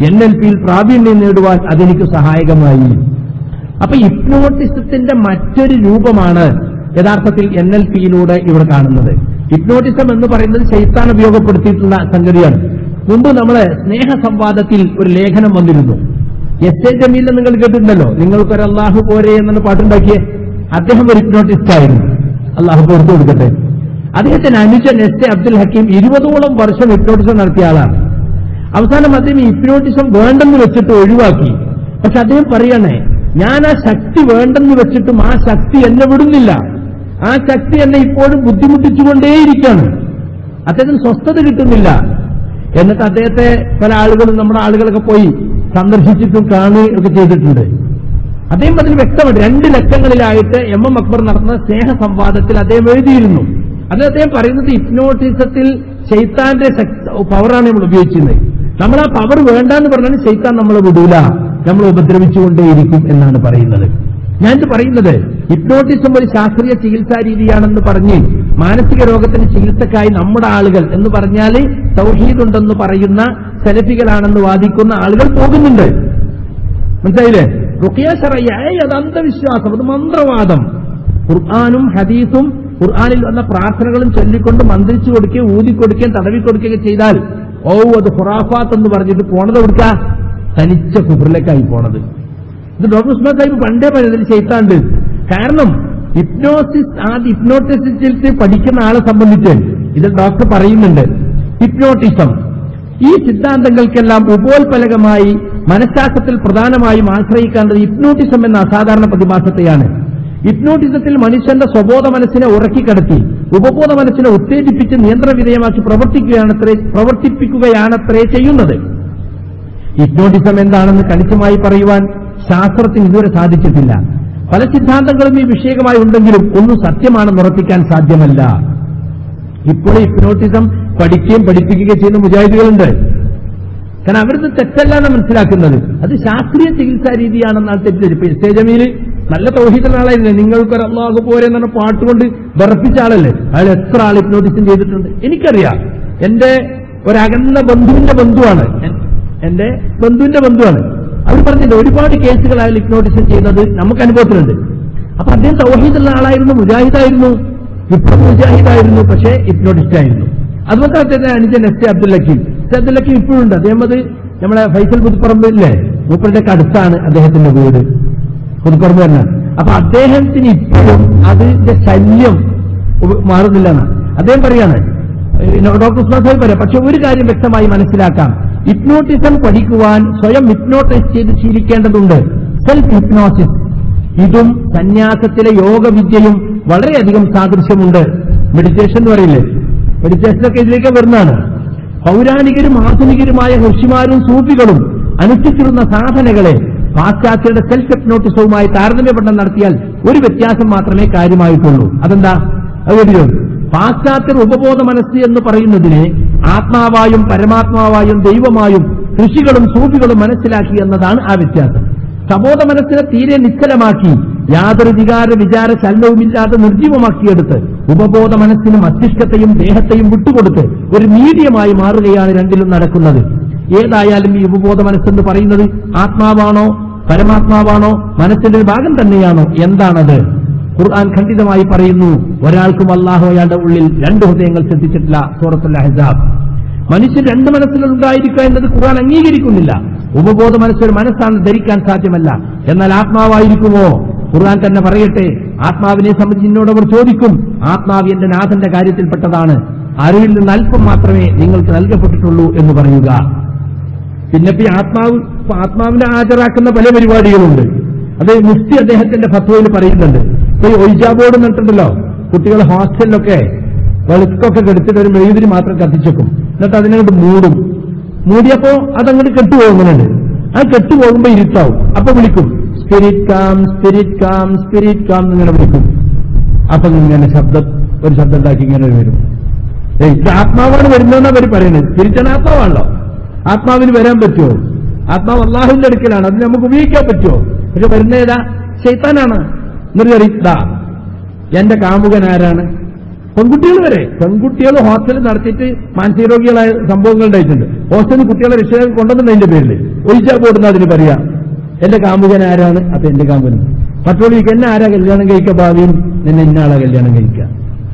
NLPയിൽ പ്രാവീണ്യം നേടുവാൻ അതെനിക്ക് സഹായകമായി. അപ്പൊ ഹിപ്നോട്ടിസത്തിന്റെ മറ്റൊരു രൂപമാണ് യഥാർത്ഥത്തിൽ NLPയിലൂടെ ഇവിടെ കാണുന്നത്. ഹിപ്നോട്ടിസം എന്ന് പറയുന്നത് ശൈത്താൻ ഉപയോഗപ്പെടുത്തിയിട്ടുള്ള സംഗതിയാണ്. മുമ്പ് നമ്മളെ സ്നേഹസംവാദത്തിൽ ഒരു ലേഖനം വന്നിരുന്നു. എസ് എ ജമീൽ നിങ്ങൾ കേട്ടിട്ടുണ്ടല്ലോ, നിങ്ങൾക്കൊരു അള്ളാഹു പോരെ എന്നാണ് പാട്ടുണ്ടാക്കിയേ. അദ്ദേഹം ഒരു ഹിപ്നോട്ടിസ്റ്റ് ആയിരുന്നു, അള്ളാഹു പുറത്തു കൊടുക്കട്ടെ. അദ്ദേഹത്തിന് അനുജൻ എസ് എ അബ്ദുൽ ഹക്കീം 20ഓളം വർഷം ഹിപ്നോട്ടിസം നടത്തിയ ആളാണ്. അവസാനം അദ്ദേഹം ഈ ഹിപ്നോട്ടിസം വേണ്ടെന്ന് വെച്ചിട്ട് ഒഴിവാക്കി. പക്ഷെ അദ്ദേഹം പറയണേ, ഞാൻ ആ ശക്തി വേണ്ടെന്ന് വെച്ചിട്ടും ആ ശക്തി എന്നെ വിടുന്നില്ല. ആ ശക്തി എന്നെ ഇപ്പോഴും ബുദ്ധിമുട്ടിച്ചുകൊണ്ടേയിരിക്കുകയാണ്. അദ്ദേഹത്തിന് സ്വസ്ഥത കിട്ടുന്നില്ല. എന്നിട്ട് അദ്ദേഹത്തെ പല ആളുകളും നമ്മുടെ ആളുകളൊക്കെ പോയി സന്ദർശിച്ചിട്ടും കാണുകയൊക്കെ ചെയ്തിട്ടുണ്ട്. അദ്ദേഹം അതിന് വ്യക്തമായിട്ട് 2 ലക്കങ്ങളിലായിട്ട് MM അക്ബർ നടന്ന സ്നേഹസംവാദത്തിൽ അദ്ദേഹം എഴുതിയിരുന്നു. അത് അദ്ദേഹം പറയുന്നത് ഹിപ്നോട്ടിസത്തിൽ ശൈത്താന്റെ പവറാണ് നമ്മൾ ഉപയോഗിച്ചിരുന്നത്. നമ്മൾ ആ പവർ വേണ്ടെന്ന് പറഞ്ഞാൽ ശൈത്താൻ നമ്മളെ വിടൂല, നമ്മൾ ഉപദ്രവിച്ചുകൊണ്ടേയിരിക്കും എന്നാണ് പറയുന്നത്. ഞാനിത് പറയുന്നത് ഹിപ്നോട്ടിസം ഒരു ശാസ്ത്രീയ ചികിത്സാ രീതിയാണെന്ന് പറഞ്ഞ് മാനസിക രോഗത്തിന് ചികിത്സക്കായി നമ്മുടെ ആളുകൾ എന്ന് പറഞ്ഞാൽ തൗഹീദ് ഉണ്ടെന്ന് പറയുന്ന സലഫികളാണെന്ന് വാദിക്കുന്ന ആളുകൾ പോകുന്നുണ്ട്. മനസ്സിലായില്ലേ? റുഖിയ ശറയ്യായ അത് അന്ധവിശ്വാസം, അത് മന്ത്രവാദം. ഖുർആനും ഹദീസും ഖുർആനിൽ വന്ന പ്രാർത്ഥനകളും ചൊല്ലിക്കൊണ്ട് മന്ത്രിച്ചു കൊടുക്കുകയും ഊതിക്കൊടുക്കുകയും തടവിക്കൊടുക്കുകയും ചെയ്താൽ അത് ഖുറാഫാത്ത് എന്ന് പറഞ്ഞിട്ട് പോണത് കൊടുക്ക തനിച്ച കുഫറിലേക്കായി പോണത്. ഇത് ഡോക്ടർ ഉസ്മാൻ സാഹിബ് പണ്ടേ പറയുന്നതിൽ ചെയ്താണ്ട്. കാരണം ഹിപ്നോട്ടിസത്തിൽ പഠിക്കുന്ന ആളെ സംബന്ധിച്ച് ഇത് ഡോക്ടർ പറയുന്നുണ്ട്. ഹിപ്നോട്ടിസം ഈ സിദ്ധാന്തങ്ങൾക്കെല്ലാം ഉപോത്പലകമായി മനഃശാസ്ത്രത്തിൽ പ്രധാനമായും ആശ്രയിക്കേണ്ടത് ഹിപ്നോട്ടിസം എന്ന അസാധാരണ പ്രതിഭാസത്തെയാണ്. ഹിപ്നോട്ടിസത്തിൽ മനുഷ്യന്റെ സ്വബോധ മനസ്സിനെ ഉറക്കിക്കടത്തി ഉപബോധ മനസ്സിനെ ഉത്തേജിപ്പിച്ച് നിയന്ത്രണവിധേയമാക്കി പ്രവർത്തിപ്പിക്കുകയാണത്രേ ചെയ്യുന്നത്. ഹിപ്നോട്ടിസം എന്താണെന്ന് കണിശമായി പറയുവാൻ ശാസ്ത്രത്തിന് ഇതുവരെ സാധിച്ചിട്ടില്ല. പല സിദ്ധാന്തങ്ങളും ഈ വിഷയകമായി ഉണ്ടെങ്കിലും ഒന്നും സത്യമാണെന്ന് ഉറപ്പിക്കാൻ സാധ്യമല്ല. ഇപ്പോൾ ഹിപ്നോട്ടിസം പഠിക്കുകയും പഠിപ്പിക്കുകയും ചെയ്യുന്ന മുജാഹിദുകളുണ്ട്. കാരണം അവരിത് തെറ്റല്ലാണ് മനസ്സിലാക്കുന്നത്. അത് ശാസ്ത്രീയ ചികിത്സാ രീതിയാണെന്നാണ് തെറ്റിദ്ധരിപ്പ്. എസ് എ ജമീൽ നല്ല തൗഹീദുള്ള ആളായിരുന്നു. നിങ്ങൾക്കൊരു അല്ലാഹു പോരെ എന്നാണ് പാട്ടുകൊണ്ട് വിറപ്പിച്ച ആളല്ലേ. അയാൾ എത്ര ആൾ ഹിപ്നോട്ടിസം ചെയ്തിട്ടുണ്ട് എനിക്കറിയാം. എന്റെ ഒരകന്ന ബന്ധുവിന്റെ ബന്ധുവാണ്. അവർ പറഞ്ഞില്ല, ഒരുപാട് കേസുകൾ അയാൾ ഹിപ്നോട്ടിസം ചെയ്യുന്നത് നമുക്ക് അനുഭവത്തിലുണ്ട്. അപ്പൊ അദ്ദേഹം തൗഹീദുള്ള ആളായിരുന്നു, മുജാഹിദായിരുന്നു, ഇപ്പോൾ മുജാഹിദായിരുന്നു, പക്ഷേ ഹിപ്നോട്ടിസ്റ്റ് ആയിരുന്നു. അതുപോലെ തന്നെ അനുജൻ എസ് എ അബ്ദുൽ ഹക്കീം ഇപ്പോഴുണ്ട്. അദ്ദേഹം അത് നമ്മളെ ഫൈസൽ പുതുപ്പറമ്പില്ലേ, മൂപ്പരുടെ അടുത്താണ് അദ്ദേഹത്തിന്റെ വീട്, പുതുപ്പറമ്പ് തന്നെ. അപ്പൊ അദ്ദേഹത്തിന് ഇപ്പോഴും അതിന്റെ ശല്യം മാറുന്നില്ല എന്നാണ് അദ്ദേഹം പറയാണ്. ഡോക്ടർ ഉസ്മാൻ സാഹിബ് പറയാം. പക്ഷെ ഒരു കാര്യം വ്യക്തമായി മനസ്സിലാക്കാം, ഹിപ്നോട്ടിസം പഠിക്കുവാൻ സ്വയം ഹിപ്നോട്ടൈസ് ചെയ്ത് ശീലിക്കേണ്ടതുണ്ട്. സെൽഫ് ഹിപ്നോസിസ് ഇതും സന്യാസത്തിലെ യോഗവിദ്യയും വളരെയധികം സാദൃശ്യമുണ്ട്. മെഡിറ്റേഷൻ എന്ന് പറയില്ലേ, മെഡിറ്റേഷനൊക്കെ ഇതിലേക്ക് വരുന്നതാണ്. പൗരാണികരും ആധുനികരുമായ ഋഷിമാരും സൂഫികളും അനുഷ്ഠിച്ചിരുന്ന സാധനകളെ പാശ്ചാത്യരുടെ സെൽഫ് ഹിപ്നോട്ടിസവുമായി താരതമ്യപഠനം നടത്തിയാൽ ഒരു വ്യത്യാസം മാത്രമേ കാര്യമായിട്ടുള്ളൂ. അതെന്താ? അത് പാശ്ചാത്യർ ഉപബോധ മനസ്സ് എന്ന് പറയുന്നതിനെ ആത്മാവായും പരമാത്മാവായും ദൈവമായും ഋഷികളും സൂഫികളും മനസ്സിലാക്കി എന്നതാണ് ആ വ്യത്യാസം. സബോധ മനസ്സിനെ തീരെ നിശ്ചലമാക്കി യാതൊരു വിചാര ചലനവുമില്ലാതെ നിർജീവമാക്കിയെടുത്ത് ഉപബോധ മനസ്സിന് മസ്തിഷ്കത്തെയും ദേഹത്തെയും വിട്ടുകൊടുത്ത് ഒരു മീഡിയമായി മാറുകയാണ് രണ്ടിലും നടക്കുന്നത്. ഏതായാലും ഈ ഉപബോധ മനസ്സെന്ന് പറയുന്നത് ആത്മാവാണോ പരമാത്മാവാണോ മനസ്സിന്റെ ഒരു ഭാഗം തന്നെയാണോ? എന്താണത്? ഖുർആൻ ഖണ്ഡിതമായി പറയുന്നു, ഒരാൾക്കും അല്ലാഹു അയാളുടെ ഉള്ളിൽ 2 ഹൃദയങ്ങൾ ശ്രദ്ധിച്ചിട്ടില്ല. സൂറത്തുൽ അഹ്സാബ്. മനുഷ്യൻ 2 മനസ്സുകൾ ഉണ്ടായിരിക്കുക എന്നത് ഖുർആൻ അംഗീകരിക്കുന്നില്ല. ഉപബോധ മനസ്സൊരു മനസ്സാണ് ധരിക്കാൻ സാധ്യമല്ല. എന്നാൽ ആത്മാവായിരിക്കുമോ? ഖുർആൻ തന്നെ പറയട്ടെ, ആത്മാവിനെ സംബന്ധിച്ച് എന്നോടവർ ചോദിക്കും, ആത്മാവ് എന്റെ നാഥന്റെ കാര്യത്തിൽപ്പെട്ടതാണ്, അറിവിൽ നിന്ന് അല്പം മാത്രമേ നിങ്ങൾക്ക് നൽകപ്പെട്ടിട്ടുള്ളൂ എന്ന് പറയുക. പിന്നെ ആത്മാവിനെ ഹാജരാക്കുന്ന പല പരിപാടികളുണ്ട്. അത് മുഫ്തി അദ്ദേഹത്തിന്റെ ഫത്വയിൽ പറയുന്നുണ്ട്. ഇപ്പൊ ഈ ഒയ്ജാ ബോർഡ് എന്നിട്ടുണ്ടല്ലോ, കുട്ടികൾ ഹോസ്റ്റലിലൊക്കെ വെളുക്കൊക്കെ കെടുത്തിട്ട് ഒരു മെഴുകുതിരി മാത്രം കത്തിച്ചേക്കും, എന്നിട്ട് അതിനങ്ങോട്ട് മൂടിയപ്പോ അതങ്ങോട്ട് കെട്ടുപോകുന്നുണ്ട്. അത് കെട്ടുപോകുമ്പോ ഇരുട്ടാവും. അപ്പൊ വിളിക്കും, spirit come spirit come spirit come എന്നിങ്ങനെ വിളിക്കും. അപ്പൊ ഇങ്ങനെ ഒരു ശബ്ദം ഉണ്ടാക്കി ഇങ്ങനെ വരും. ഇത് ആത്മാവാണ് വരുന്നതെന്ന് അവർ പറയുന്നത്. സ്പിരിറ്റാണ് ആത്മാവാണല്ലോ. ആത്മാവിന് വരാൻ പറ്റുമോ? ആത്മാവ് അല്ലാഹുവിന്റെ അടുക്കലാണ്, അതിന് നമുക്ക് ഉപയോഗിക്കാൻ പറ്റുമോ? പക്ഷെ വരുന്ന ഏതാ? ശൈത്താനാണ്. എന്നിട്ട് എന്റെ കാമുകൻ ആരാണ്, പെൺകുട്ടികൾ വരെ, പെൺകുട്ടികൾ ഹോസ്റ്റലിൽ നടത്തിയിട്ട് മാനസിക രോഗികളായ സംഭവങ്ങൾ ഉണ്ടായിട്ടുണ്ട്. ഹോസ്റ്റലിൽ കുട്ടികളെ രക്ഷിതാക്കൾ കൊണ്ടുവന്നിട്ടുണ്ട്. അതിന്റെ പേരിൽ ഒഴിച്ചാൽ പോടുന്ന അതിന് പറയാ എന്റെ കാമുകൻ ആരാണ്, അപ്പൊ എന്റെ കാമുകൻ. മറ്റുള്ളവർക്ക് എന്നെ ആരാ കല്യാണം കഴിക്കുക, ഭാവിയും നിന്നെ ഇന്നാളാ കല്യാണം കഴിക്കുക.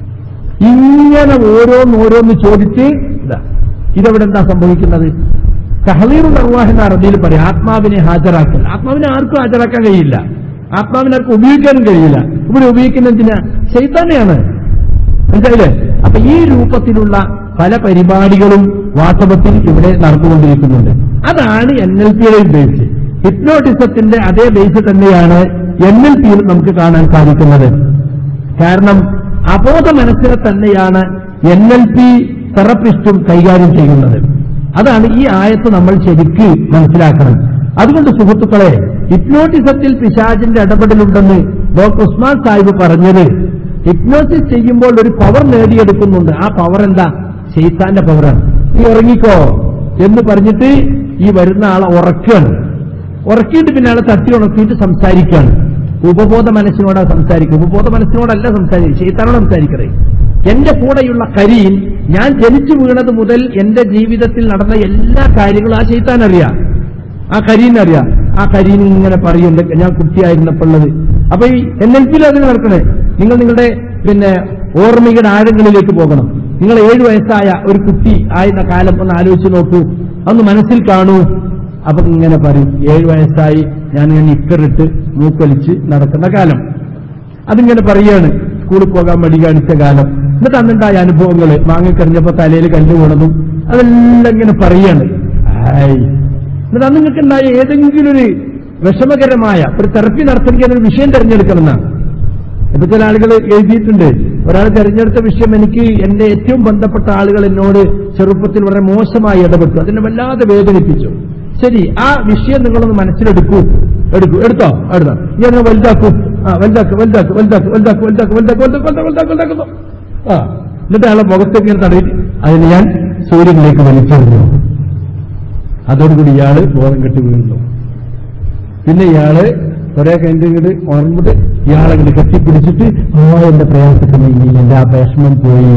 ഇങ്ങനെ ഓരോന്ന് ചോദിച്ച് ഇതെവിടെ എന്താ സംഭവിക്കുന്നത്? തഹ്ലീറുൽ അർവാഹ് എന്ന അറബിയിൽ പറയും ആത്മാവിനെ ഹാജരാക്കൽ. ആത്മാവിനെ ആർക്കും ഹാജരാക്കാൻ കഴിയില്ല, ആത്മാവിനെ ആർക്കും ഉപയോഗിക്കാനും കഴിയില്ല. ഇവിടെ ഉപയോഗിക്കുന്ന എന്തിനാ? ശൈത്താനെയാണ്. മനസ്സിലായില്ലേ? അപ്പൊ ഈ രൂപത്തിലുള്ള പല പരിപാടികളും വാസ്തവത്തിൽ ഇവിടെ നടന്നുകൊണ്ടിരിക്കുന്നുണ്ട്. അതാണ് NLPയുടെ ബേസ്. ഹിപ്നോട്ടിസത്തിന്റെ അതേ ബേസ് തന്നെയാണ് NLPയിൽ നമുക്ക് കാണാൻ സാധിക്കുന്നത്. കാരണം അബോധ മനസ്സിനെ തന്നെയാണ് NLP തെറപ്പിസ്റ്റും കൈകാര്യം ചെയ്യുന്നത്. അതാണ് ഈ ആയത്ത് നമ്മൾ ശരിക്ക് മനസ്സിലാക്കണം. അതുകൊണ്ട് സുഹൃത്തുക്കളെ, ഹിപ്നോട്ടിസത്തിൽ പിശാചിന്റെ ഇടപെടലുണ്ടെന്ന് ഡോക്ടർ ഉസ്മാൻ സാഹിബ് പറഞ്ഞത്, ഹിപ്നോസിസ് ചെയ്യുമ്പോൾ ഒരു പവർ നേടിയെടുക്കുന്നുണ്ട്. ആ പവർ എന്താ? ശൈത്താന്റെ പവറാണ്. നീ ഉറങ്ങിക്കോ എന്ന് പറഞ്ഞിട്ട് ഈ വരുന്ന ആളെ ഉറക്കുകയാണ്. ഉറക്കിയിട്ട് പിന്നെ ആളെ തട്ടി ഉണക്കിയിട്ട് സംസാരിക്കുകയാണ്. ഉപബോധ മനസ്സിനോടാണ് സംസാരിക്കുക. ഉപബോധ മനസ്സിനോടല്ല സംസാരിക്കുക, ശൈത്താനോട് സംസാരിക്കണേ. എന്റെ കൂടെയുള്ള കരീൻ, ഞാൻ ജനിച്ചു വീണത് മുതൽ എന്റെ ജീവിതത്തിൽ നടന്ന എല്ലാ കാര്യങ്ങളും ആ ശൈത്താൻ അറിയാം, ആ കരീനറിയാം. ആ കരീൻ ഇങ്ങനെ പറയുന്നുണ്ട് ഞാൻ കുട്ടിയായിരുന്നപ്പോഴത്. അപ്പൊ ഈ NLPയിൽ അതിന് നടക്കണേ. നിങ്ങൾ നിങ്ങളുടെ ഓർമ്മയുടെ ആഴങ്ങളിലേക്ക് പോകണം. നിങ്ങൾ 7 വയസ്സായ ഒരു കുട്ടി ആയിരുന്ന കാലം ഒന്ന് ആലോചിച്ച് നോക്കൂ, അന്ന് മനസ്സിൽ കാണൂ. അപ്പൊ ഇങ്ങനെ പറയും 7 വയസ്സായി ഞാനിങ്ങനെ ഇക്കറിട്ട് മൂക്കൊലിച്ച് നടക്കുന്ന കാലം. അതിങ്ങനെ പറയാണ്. സ്കൂളിൽ പോകാൻ മടി കാണിച്ച കാലം. എന്നിട്ട് അന്നുണ്ടായ അനുഭവങ്ങൾ, മാങ്ങിക്കറിഞ്ഞപ്പോ തലയിൽ കല്ല് വീണതും അതെല്ലാം ഇങ്ങനെ പറയാണ്. എന്നിട്ട് അന്ന് നിങ്ങൾക്ക് ഉണ്ടായ ഏതെങ്കിലും ഒരു വിഷമകരമായ ഒരു തെറപ്പി നടത്തണമെങ്കിൽ ഒരു വിഷയം തിരഞ്ഞെടുക്കണമെന്നാണ്. ഇപ്പൊ ചില ആളുകൾ എഴുതിയിട്ടുണ്ട്, ഒരാൾ തിരഞ്ഞെടുത്ത വിഷയം എനിക്ക് എന്റെ ഏറ്റവും ബന്ധപ്പെട്ട ആളുകൾ എന്നോട് ചെറുപ്പത്തിൽ വളരെ മോശമായി ഇടപെട്ടു, അതിനെ വല്ലാതെ വേദനിപ്പിച്ചു. ശരി, ആ വിഷയം നിങ്ങളൊന്ന് മനസ്സിലെടുക്കൂ. എടുത്തോ ഞാൻ വലുതാക്കൂ. എന്നിട്ട് അയാളെ മുഖത്തേക്ക് തടയിട്ട് അതിന് ഞാൻ സൂര്യനിലേക്ക് വലിച്ചെറിഞ്ഞു. അതോടുകൂടി ഇയാള് ബോധം കെട്ടി വീഴുന്നു. പിന്നെ ഇയാള് കുറെ കഴിഞ്ഞിട്ട് ഓർമ്മിട്ട് ഇയാളെ കെട്ടിപ്പിടിച്ചിട്ട് എന്റെ പ്രയാസത്തിന് എന്റെ ആ വിഷമം പോയി.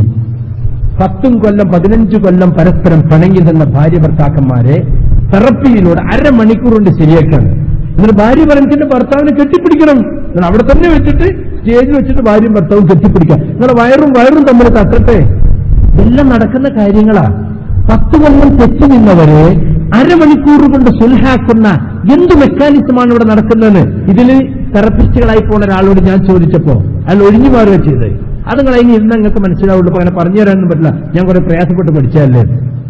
10 കൊല്ലം 15 കൊല്ലം പരസ്പരം പിണങ്ങി നിന്ന ഭാര്യ ഭർത്താക്കന്മാരെ തെറപ്പിയിലൂടെ അരമണിക്കൂർ കൊണ്ട് ശരിയാക്കാണ്. എന്നിട്ട് ഭാര്യ പറഞ്ഞിട്ട് ഭർത്താവിനെ കെട്ടിപ്പിടിക്കണം. നിങ്ങൾ അവിടെ തന്നെ വെച്ചിട്ട് സ്റ്റേജിൽ വെച്ചിട്ട് ഭാര്യയും ഭർത്താവും കെട്ടിപ്പിടിക്കാം. നിങ്ങളുടെ വയറും തമ്മിൽ തട്ടട്ടെ. ഇതെല്ലാം നടക്കുന്ന കാര്യങ്ങളാ. 10 കൊല്ലം തെറ്റി നിന്നവരെ അരമണിക്കൂർ കൊണ്ട് സുൽഹാക്കുന്ന എന്ത് മെക്കാനിസമാണ് ഇവിടെ നടക്കുന്നതെന്ന് ഇതില് തെറപ്പിസ്റ്റുകളായി പോകുന്ന ഒരാളോട് ഞാൻ ചോദിച്ചപ്പോ അയാൾ ഒഴിഞ്ഞു മാറുക ചെയ്ത്. അത് നിങ്ങൾ അതിന് ഇന്ന് നിങ്ങൾക്ക് മനസ്സിലാവുള്ളൂ. അങ്ങനെ പറഞ്ഞു തരാനൊന്നും പറ്റില്ല, ഞാൻ കുറെ പ്രയാസപ്പെട്ട് പഠിച്ചതല്ലേ.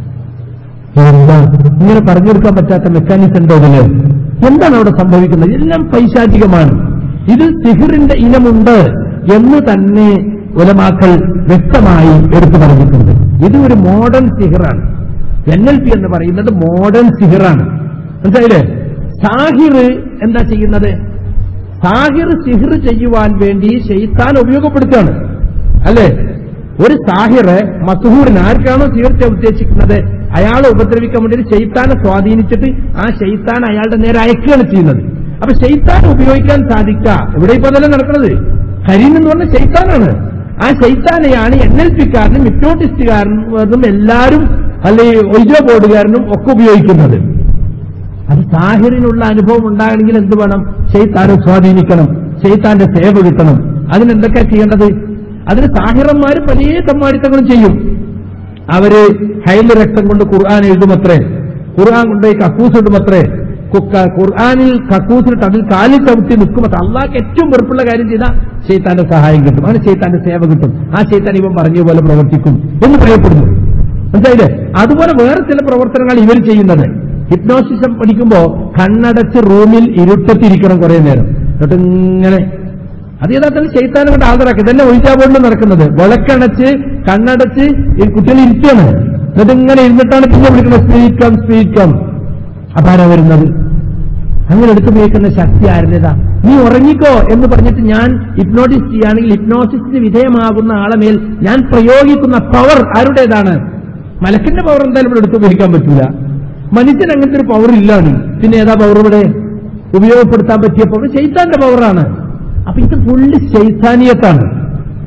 എന്താ ഇങ്ങനെ പറഞ്ഞെടുക്കാൻ പറ്റാത്ത മെക്കാനിസം ഉണ്ടോ ഇതില്? എന്താണ് അവിടെ സംഭവിക്കുന്നത്? എല്ലാം പൈശാചികമാണ്. ഇത് സിഹിറിന്റെ ഇനമുണ്ട് എന്ന് തന്നെ ഉലമാക്കൾ വ്യക്തമായി എടുത്തു പറഞ്ഞിട്ടുണ്ട്. ഇത് ഒരു മോഡേൺ സിഹിറാണ്. NLP എന്ന് പറയുന്നത് മോഡേൺ സിഹിറാണ്. മനസ്സിലായില്ലേ? സാഹിർ എന്താ ചെയ്യുന്നത്? സാഹിർ സിഹിർ ചെയ്യുവാൻ വേണ്ടി ശൈത്താൻ ഉപയോഗപ്പെടുത്തുകയാണ്, അല്ലേ? ഒരു സാഹിറ് മസ്ഹൂറിന് ആർക്കാണോ സിഹിർ ഉദ്ദേശിക്കുന്നത് അയാളെ ഉപദ്രവിക്കാൻ വേണ്ടി ശൈത്താനെ സ്വാധീനിച്ചിട്ട് ആ ശൈത്താൻ അയാളുടെ നേരെ അയക്കുകയാണ് ചെയ്യുന്നത്. അപ്പൊ ശൈത്താൻ ഉപയോഗിക്കാൻ സാധിക്കുക. ഇവിടെ ഇപ്പൊ അതല്ല നടക്കുന്നത്. കരീൻ എന്ന് പറഞ്ഞ ശൈത്താനാണ്. ആ ശൈത്താനെയാണ് NLPക്കാരനും ഹിപ്നോട്ടിസ്റ്റുകാരനും എല്ലാവരും അല്ലെങ്കിൽ ഒയ്ജോ ബോർഡുകാരനും ഒക്കെ ഉപയോഗിക്കുന്നത്. അത് സാഹിറിനുള്ള അനുഭവം ഉണ്ടാകണമെങ്കിൽ എന്ത് വേണം? ശൈത്താനെ സ്വാധീനിക്കണം, ശൈത്താന്റെ സേവ കിട്ടണം. അതിനെന്തൊക്കെയാ ചെയ്യേണ്ടത്? അതിന് സാഹിറന്മാര് പല തമ്മാടിത്തങ്ങളും ചെയ്യും. അവര് ഹൈല് രക്തം കൊണ്ട് ഖുർആൻ എഴുതുമത്രേ, ഖുർആൻ കൊണ്ടുപോയി കക്കൂസ് ഇടുമത്രേ, ഖുർആനിൽ കക്കൂസിട്ട് അതിൽ കാലിൽ ചവിട്ടി നിൽക്കുമത്ര. അള്ളാഹ്ക്ക് ഏറ്റവും വെറുപ്പുള്ള കാര്യം ചെയ്താൽ ശൈത്താന്റെ സഹായം കിട്ടും, അങ്ങനെ ശൈത്താന്റെ സേവ കിട്ടും. ആ ശൈത്താൻ ഇവൻ പറഞ്ഞ പോലെ പ്രവർത്തിക്കും എന്ന് പറയപ്പെടുന്നു. മനസ്സിലായില്ലേ? അതുപോലെ വേറെ ചില പ്രവർത്തനങ്ങൾ ഇവർ ചെയ്യുന്നത്. ഹിപ്നോസിസം പഠിക്കുമ്പോ കണ്ണടച്ച് റൂമിൽ ഇരുട്ടത്തിരിക്കണം കുറെ നേരം. എന്നിട്ട് ഇങ്ങനെ അത് യഥാർത്ഥത്തിൽ ശൈത്താനെ കൊണ്ട് ഹാജരാക്കി. ഇതന്നെ ഒഴിച്ചാബോർഡിൽ നടക്കുന്നത്. വിളക്കണച്ച് കണ്ണടച്ച് ഈ കുട്ടികൾ ഇരുത്താണ്. എന്നിട്ട് ഇങ്ങനെ ഇരുന്നിട്ടാണ് പിന്നെ വിളിക്കുന്നത് സ്പീക്കം. അപ്പാരാ വരുന്നത്? അങ്ങനെ എടുത്തു ഉപയോഗിക്കുന്ന ശക്തി ആരുടേതാ? നീ ഉറങ്ങിക്കോ എന്ന് പറഞ്ഞിട്ട് ഞാൻ ഹിപ്നോട്ടിസ് ചെയ്യുകയാണെങ്കിൽ ഹിപ്നോസിസിന് വിധേയമാകുന്ന ആളെ മേൽ ഞാൻ പ്രയോഗിക്കുന്ന പവർ ആരുടേതാണ്? മലക്കിന്റെ പവർ എന്തായാലും ഇവിടെ എടുത്തു ഉപയോഗിക്കാൻ പറ്റൂല. മനുഷ്യൻ അങ്ങനത്തെ ഒരു പവർ ഇല്ലാണ്. പിന്നെ ഏതാ പവർ ഇവിടെ ഉപയോഗപ്പെടുത്താൻ പറ്റിയ പവർ? ശൈത്താന്റെ പവറാണ്. അപ്പൊ ഇത് ഫുള്ള് ശൈത്താനിയത്താണ്.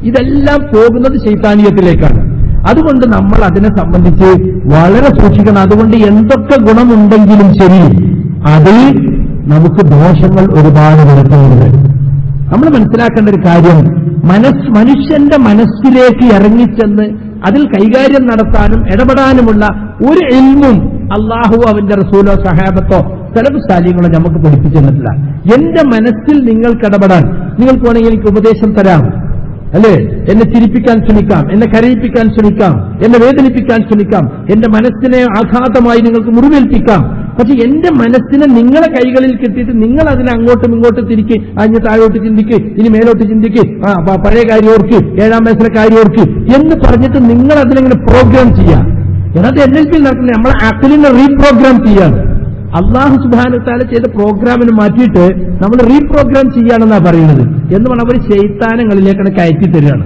ഇതെല്ലാം പോകുന്നത് ശൈത്താനിയത്തിലേക്കാണ്. അതുകൊണ്ട് നമ്മൾ അതിനെ സംബന്ധിച്ച് വളരെ സൂക്ഷിക്കണം. അതുകൊണ്ട് എന്തൊക്കെ ഗുണമുണ്ടെങ്കിലും ശരി, അതിൽ നമുക്ക് ദോഷങ്ങൾ ഒരുപാട് വരുത്തുന്നുണ്ട്. നമ്മൾ മനസ്സിലാക്കേണ്ട ഒരു കാര്യം, മനുഷ്യന്റെ മനസ്സിലേക്ക് ഇറങ്ങിച്ചെന്ന് അതിൽ കൈകാര്യം നടത്താനും ഇടപെടാനുമുള്ള ഒരു ഇൽമും അള്ളാഹു അവന്റെ റസൂലോ സഹാബത്തോ സലഫ് സാലിഹ്കളോ നമുക്ക് പഠിപ്പിച്ചിട്ടില്ല. എന്റെ മനസ്സിൽ നിങ്ങൾക്ക് ഇടപെടാൻ, നിങ്ങൾക്ക് വേണമെങ്കിൽ എനിക്ക് ഉപദേശം തരാം, അല്ലേ? എന്നെ ചിരിപ്പിക്കാൻ ശ്രമിക്കാം, എന്നെ കരയിപ്പിക്കാൻ ശ്രമിക്കാം, എന്നെ വേദനിപ്പിക്കാൻ ശ്രമിക്കാം, എന്റെ മനസ്സിനെ ആഘാതമായി നിങ്ങൾക്ക് മുറിവേൽപ്പിക്കാം. പക്ഷെ എന്റെ മനസ്സിനെ നിങ്ങളെ കൈകളിൽ കിട്ടിയിട്ട് നിങ്ങൾ അതിനെ അങ്ങോട്ടും ഇങ്ങോട്ടും തിരിക്ക്, അതിന് താഴോട്ട് ചിന്തിക്ക്, ഇനി മേലോട്ട് ചിന്തിക്ക്, പഴയ കാര്യം ഓർക്ക്, 7ാം വയസ്സിലെ കാര്യം ഓർക്ക് എന്ന് പറഞ്ഞിട്ട് നിങ്ങൾ അതിനെങ്ങനെ പ്രോഗ്രാം ചെയ്യാം. എന്നത് NLP നടക്കുന്നത് നമ്മളെ അഖിലിനെ റീപ്രോഗ്രാം ചെയ്യാണ്. അള്ളാഹു സുബ്ഹാനഹു വ തആല ചെയ്ത പ്രോഗ്രാമിന് മാറ്റിയിട്ട് നമ്മൾ റീപ്രോഗ്രാം ചെയ്യാണെന്നാണ് പറയുന്നത്. എന്ന് പറഞ്ഞാൽ അവർ ശൈത്താനങ്ങളിലേക്കാണ് കയറ്റി തരികയാണ്.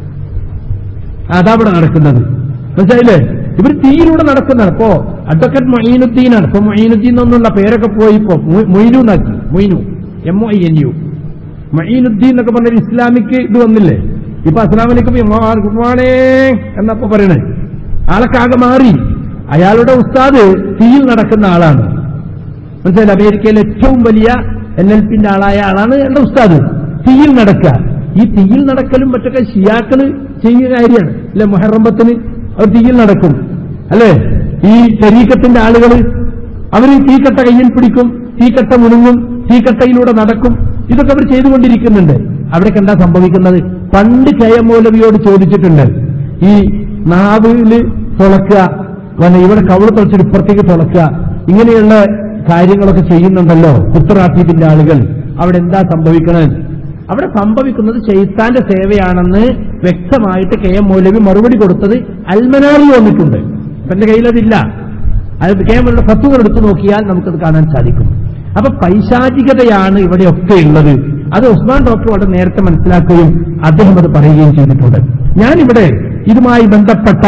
അതവിടെ നടക്കുന്നത്, മനസ്സിലായില്ലേ? ഇവർ തീയിലൂടെ നടക്കുന്നതാണ്. ഇപ്പോ അഡ്വക്കേറ്റ് മൊയ്നുദ്ദീനാണ്. ഇപ്പൊ മൊയ്നുദ്ദീൻ എന്നുള്ള പേരൊക്കെ പോയി ഇപ്പോ മൊയ്നു എന്നാക്കി. മൊയ്നു, MOINU, മൊയ്നുദ്ദീൻ എന്നൊക്കെ പറഞ്ഞൊരു ഇസ്ലാമിക് ഇത് വന്നില്ലേ? ഇപ്പൊ അസ്സലാമു അലൈക്കും ഗുഡ് മോർണിംഗ് എന്നപ്പോ പറയണേ. ആളൊക്കെ ആകെ മാറി. അയാളുടെ ഉസ്താദ് തീയിൽ നടക്കുന്ന ആളാണ്. മനസ്സിലായില്ല? അമേരിക്കയിലെ ഏറ്റവും വലിയ NLPന്റെ ആളായ ആളാണ് എന്റെ ഉസ്താദ്. തീയിൽ നടക്കുക. ഈ തീയിൽ നടക്കലും മറ്റൊക്കെ ഷിയാക്കള് ചെയ്യുന്ന കാര്യമാണ് അല്ലെ? മുഹറം 10 അവർ തീയിൽ നടക്കും, അല്ലെ? ഈ ശരീക്കത്തിന്റെ ആളുകൾ അവർ തീക്കട്ട കയ്യിൽ പിടിക്കും, തീക്കട്ട മുണുങ്ങും, തീക്കട്ടയിലൂടെ നടക്കും. ഇതൊക്കെ അവർ ചെയ്തുകൊണ്ടിരിക്കുന്നുണ്ട്. അവിടേക്ക് എന്താ സംഭവിക്കുന്നത്? പണ്ട് KM മൗലവിയോട് ചോദിച്ചിട്ടുണ്ട്, ഈ നാവില് തുളക്കുക, ഇവിടെ കവിള് തുളച്ചിട്ട് ഇപ്പുറത്തേക്ക് തുളക്കുക, ഇങ്ങനെയുള്ള കാര്യങ്ങളൊക്കെ ചെയ്യുന്നുണ്ടല്ലോ കുത്തറാത്തീപിന്റെ ആളുകൾ, അവിടെ എന്താ സംഭവിക്കണത്? അവിടെ സംഭവിക്കുന്നത് ശൈത്താന്റെ സേവയാണെന്ന് വ്യക്തമായിട്ട് KM മൗലവി മറുപടി കൊടുത്തത് അൽമനാറിൽ വന്നിട്ടുണ്ട്. എന്റെ കയ്യിലതില്ല. അത് KM മൗലവിയുടെ ഫത്വകൾ എടുത്തു നോക്കിയാൽ നമുക്കത് കാണാൻ സാധിക്കും. അപ്പൊ പൈശാചികതയാണ് ഇവിടെയൊക്കെ ഉള്ളത്. അത് ഉസ്മാൻ ഡോക്ടർ വളരെ നേരത്തെ മനസ്സിലാക്കുകയും അദ്ദേഹം അത് പറയുകയും ചെയ്തിട്ടുണ്ട്. ഞാനിവിടെ ഇതുമായി ബന്ധപ്പെട്ട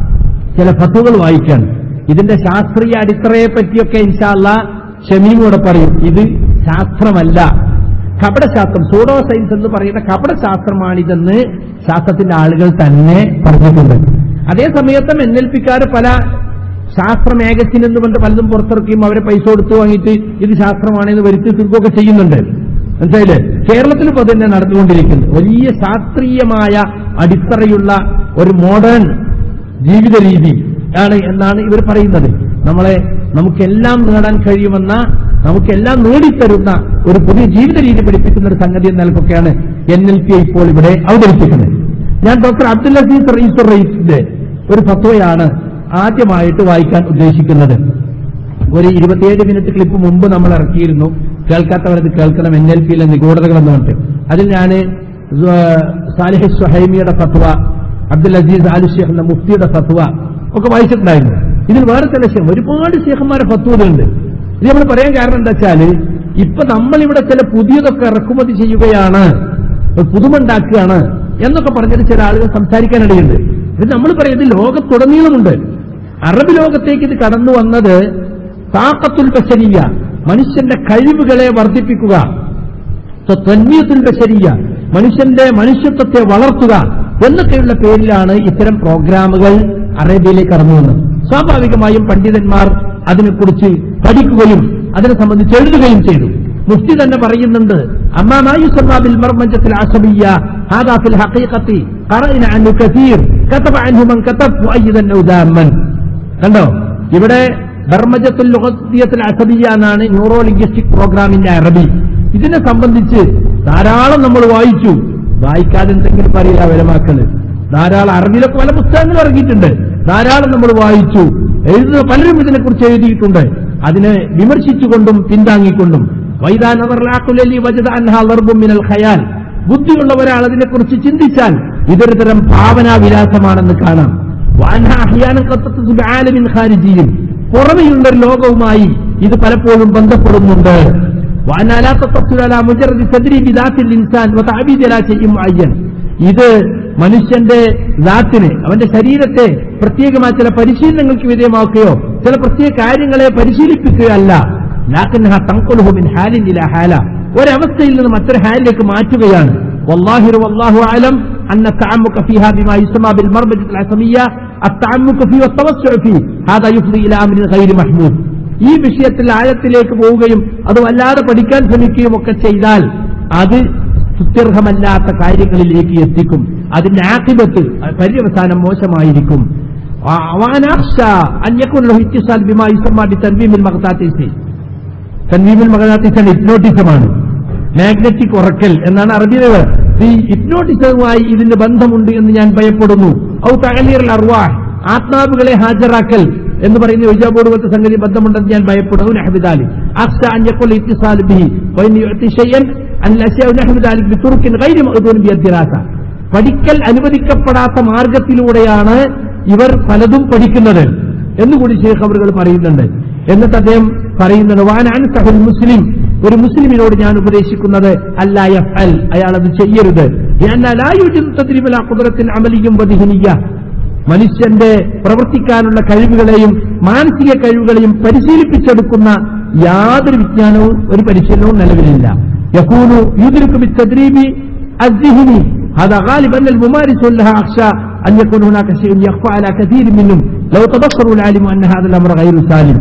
ചില ഫത്വകൾ വായിക്കാൻ, ഇതിന്റെ ശാസ്ത്രീയ അടിത്തറയെ പറ്റിയൊക്കെ ഇൻഷാ അല്ലാഹ് ഷമീമോടെ പറയും. ഇത് ശാസ്ത്രമല്ല, കപടശാസ്ത്രം, സൂഡോ സയൻസ് എന്ന് പറയുന്ന കപടശാസ്ത്രമാണിതെന്ന് ശാസ്ത്രത്തിന്റെ ആളുകൾ തന്നെ പറഞ്ഞിട്ടുണ്ട്. അതേസമയത്തും NLPക്കാർ പല ശാസ്ത്ര മാഗസിൻ എന്ന് പറഞ്ഞിട്ട് പലതും പുറത്തിറക്കിയും അവരെ പൈസ കൊടുത്തു വാങ്ങിയിട്ട് ഇത് ശാസ്ത്രമാണെന്ന് വരുത്തി തീർക്കുകയൊക്കെ ചെയ്യുന്നുണ്ട്. മനസ്സിലായില്ലേ? കേരളത്തിൽ ഇപ്പോൾ തന്നെ നടന്നുകൊണ്ടിരിക്കുന്നു. വലിയ ശാസ്ത്രീയമായ അടിത്തറയുള്ള ഒരു മോഡേൺ ജീവിത രീതി ആണ് എന്നാണ് ഇവർ പറയുന്നത്. നമുക്കെല്ലാം നേടാൻ കഴിയുമെന്ന, നമുക്കെല്ലാം നേടിത്തരുന്ന ഒരു പുതിയ ജീവിത രീതി പഠിപ്പിക്കുന്ന ഒരു സംഗതി എന്ന നിലക്കൊക്കെയാണ് NLP ഇപ്പോൾ ഇവിടെ അവതരിപ്പിക്കുന്നത്. ഞാൻ ഡോക്ടർ അബ്ദുൽ അസീസ് റയീസിന്റെ ഒരു ഫത്വയാണ് ആദ്യമായിട്ട് വായിക്കാൻ ഉദ്ദേശിക്കുന്നത്. ഒരു 27 മിനിറ്റ് ക്ലിപ്പ് മുമ്പ് നമ്മൾ ഇറക്കിയിരുന്നു. കേൾക്കാത്തവരത് കേൾക്കണം. NLPയിലെ നിഗൂഢതകൾ എന്ന് പറഞ്ഞിട്ട് അതിൽ ഞാൻ സാലിഹ് സുഹൈമിയുടെ ഫത്വ, അബ്ദുൽ അസീസ് ആലി ഷേഖ് എന്ന മുഫ്തിയുടെ ഫത്വ ഒക്കെ വായിച്ചിട്ടുണ്ടായിരുന്നു. ഇതിൽ വേറെ ചില ഒരുപാട് ഷേഖന്മാരെ ഫത്വകളുണ്ട്. ഇത് നമ്മൾ പറയാൻ കാരണം എന്താ വെച്ചാൽ, ഇപ്പൊ നമ്മളിവിടെ ചില പുതിയതൊക്കെ ഇറക്കുമതി ചെയ്യുകയാണ്, പുതുമുണ്ടാക്കുകയാണ് എന്നൊക്കെ പറഞ്ഞിട്ട് ചില ആളുകൾ സംസാരിക്കാനിടയുണ്ട്. ഇത് നമ്മൾ പറയുന്നത് ലോകത്തുടനീളമുണ്ട്. അറബ് ലോകത്തേക്ക് ഇത് കടന്നു വന്നത് താഖത്തുൽ ബശരിയ, മനുഷ്യന്റെ കഴിവുകളെ വർദ്ധിപ്പിക്കുക, തൻമിയത്തുൽ ബശരിയ, മനുഷ്യന്റെ മനുഷ്യത്വത്തെ വളർത്തുക എന്നൊക്കെയുള്ള പേരിലാണ് ഇത്തരം പ്രോഗ്രാമുകൾ അറേബ്യയിലേക്ക് കടന്നു വന്നത്. സ്വാഭാവികമായും പണ്ഡിതന്മാർ അതിനെക്കുറിച്ച് പഠിക്കുകയും അതിനെ സംബന്ധിച്ച് എഴുതുകയും ചെയ്തു. മുഫ്തി തന്നെ പറയുന്നുണ്ട്, കണ്ടോ, ഇവിടെ ബർമജത്തുൽ ലുഗത്തിയത്തുൽ അസബിയ്യ എന്നാണ് ന്യൂറോ ലിംഗ്വിസ്റ്റിക് പ്രോഗ്രാമിന്റെ അറബി. ഇതിനെ സംബന്ധിച്ച് ധാരാളം നമ്മൾ വായിച്ചു. വായിക്കാതെ എന്തെങ്കിലും പറയില്ല വരമാക്കള്. ധാരാളം അറബിയിലൊക്കെ പല പുസ്തകങ്ങൾ ഇറങ്ങിയിട്ടുണ്ട്. ധാരാളം നമ്മൾ വായിച്ചു. എഴുതുന്ന പലരും ഇതിനെക്കുറിച്ച് എഴുതിയിട്ടുണ്ട്. അതിനെ വിമർശിച്ചുകൊണ്ടും പിന്താങ്ങിക്കൊണ്ടും. ബുദ്ധിയുള്ള ഒരാൾ അതിനെക്കുറിച്ച് ചിന്തിച്ചാൽ ഇതൊരു തരം ഭാവനാവിലാസമാണെന്ന് കാണാം. പുറമെയുള്ളൊരു ലോകവുമായി ഇത് പലപ്പോഴും ബന്ധപ്പെടുന്നുണ്ട്. ഇത് മനുഷ്യന്റെ ദാത്തിനെ, അവന്റെ ശരീരത്തെ പ്രത്യേകമായ ചില പരിശീലനങ്ങൾക്ക് വിധേയമാക്കുകയോ ചില പ്രത്യേക കാര്യങ്ങളെ പരിശീലിപ്പിക്കുകയല്ല. ഒരവസ്ഥയിൽ നിന്ന് മറ്റൊരു ഹാലിലേക്ക് മാറ്റുകയാണ്. വല്ലാഹു അലം. أن التعمق فيها بما يسمى بالمربجة العصبية التعمق فيه والتوسع فيه هذا يفضي إلى أمر غير محمود. ഈ വിഷയത്തിൽ ആഴത്തിലേക്ക് പോവുകയും അത് വല്ലാതെ പഠിക്കാൻ ശ്രമിക്കുകയും ഒക്കെ ചെയ്താൽ അത് സ്തുത്യർഹമല്ലാത്ത കാര്യങ്ങളിലേക്ക് എത്തിക്കും. അതിന്റെ ആഖിബത്ത് പര്യവസാനം മോശമായിരിക്കും. തൻവീമുൽ മഗ്നാത്തിസാണ് ഹിപ്നോട്ടിസമാണ്. മാഗ്നറ്റിക് ഉറക്കൽ എന്നാണ് അറബിയിൽ. ഈ ഹിപ്നോട്ടിസവുമായി ഇതിന് ബന്ധമുണ്ട് എന്ന് ഞാൻ ഭയപ്പെടുന്നു. ഔ തഅലീറുൽ അർവാഹ്, ആത്മാവുകളെ ഹാജരാക്കൽ എന്ന് പറയുന്ന ഇജാബോട് പോലത്തെ സംഗതി ബന്ധമുണ്ടെന്ന് ഞാൻ ഭയപ്പെടുന്നു. നഹ്ബിദാലി അഖ്ശ അൻ യഖുൽ ഇത്തിസാൽ ബിഹി വ ഇൻ യുഅതി ഷൈഅൻ അൻ ലശഅ നഹ്ബിദാലി ബിതുർക്കിൻ ഗൈരി മഅദൂൻ ബിദ്ദിറാസ. പഠിക്കൽ അനുവദിക്കപ്പെടാത്ത മാർഗത്തിലൂടെയാണ് ഇവർ പലതും പഠിക്കുന്നത് എന്നുകൂടി ശൈഖ് അവറുകൾ പറയുന്നുണ്ട്. എന്നിട്ട് അദ്ദേഹം പറയുന്നുണ്ട്, വാന അൻസഹുൽ മുസ്ലിം, ഒരു മുസ്ലിമിനോട് ഞാൻ ഉപദേശിക്കുന്നത് അല്ലാ യഫ്അൽ, അയാൾ അത് ചെയ്യരുത്. ലിഅന്ന ലാ യുജിദു തദ്രീബ അലാ ഖുദ്റത്തിൻ അമലിയ്യൻ വദിഹ്നിയ്യ, മനുഷ്യന്റെ പ്രവർത്തിക്കാനുള്ള കഴിവുകളെയും മാനസിക കഴിവുകളെയും പരിശീലിപ്പിച്ചെടുക്കുന്ന യാതൊരു വിജ്ഞാനവും ഒരു പരിശീലനവും നിലവിലില്ല. യഖൂനു യുദ്രികു ബിത്തദ്രീബി അദ്ദിഹ്നി هذا غالبا الممارس لها أخشى أن يكون هناك شيء يخفى على كثير منهم لو تبصروا العالم أن هذا الأمر غير سالم.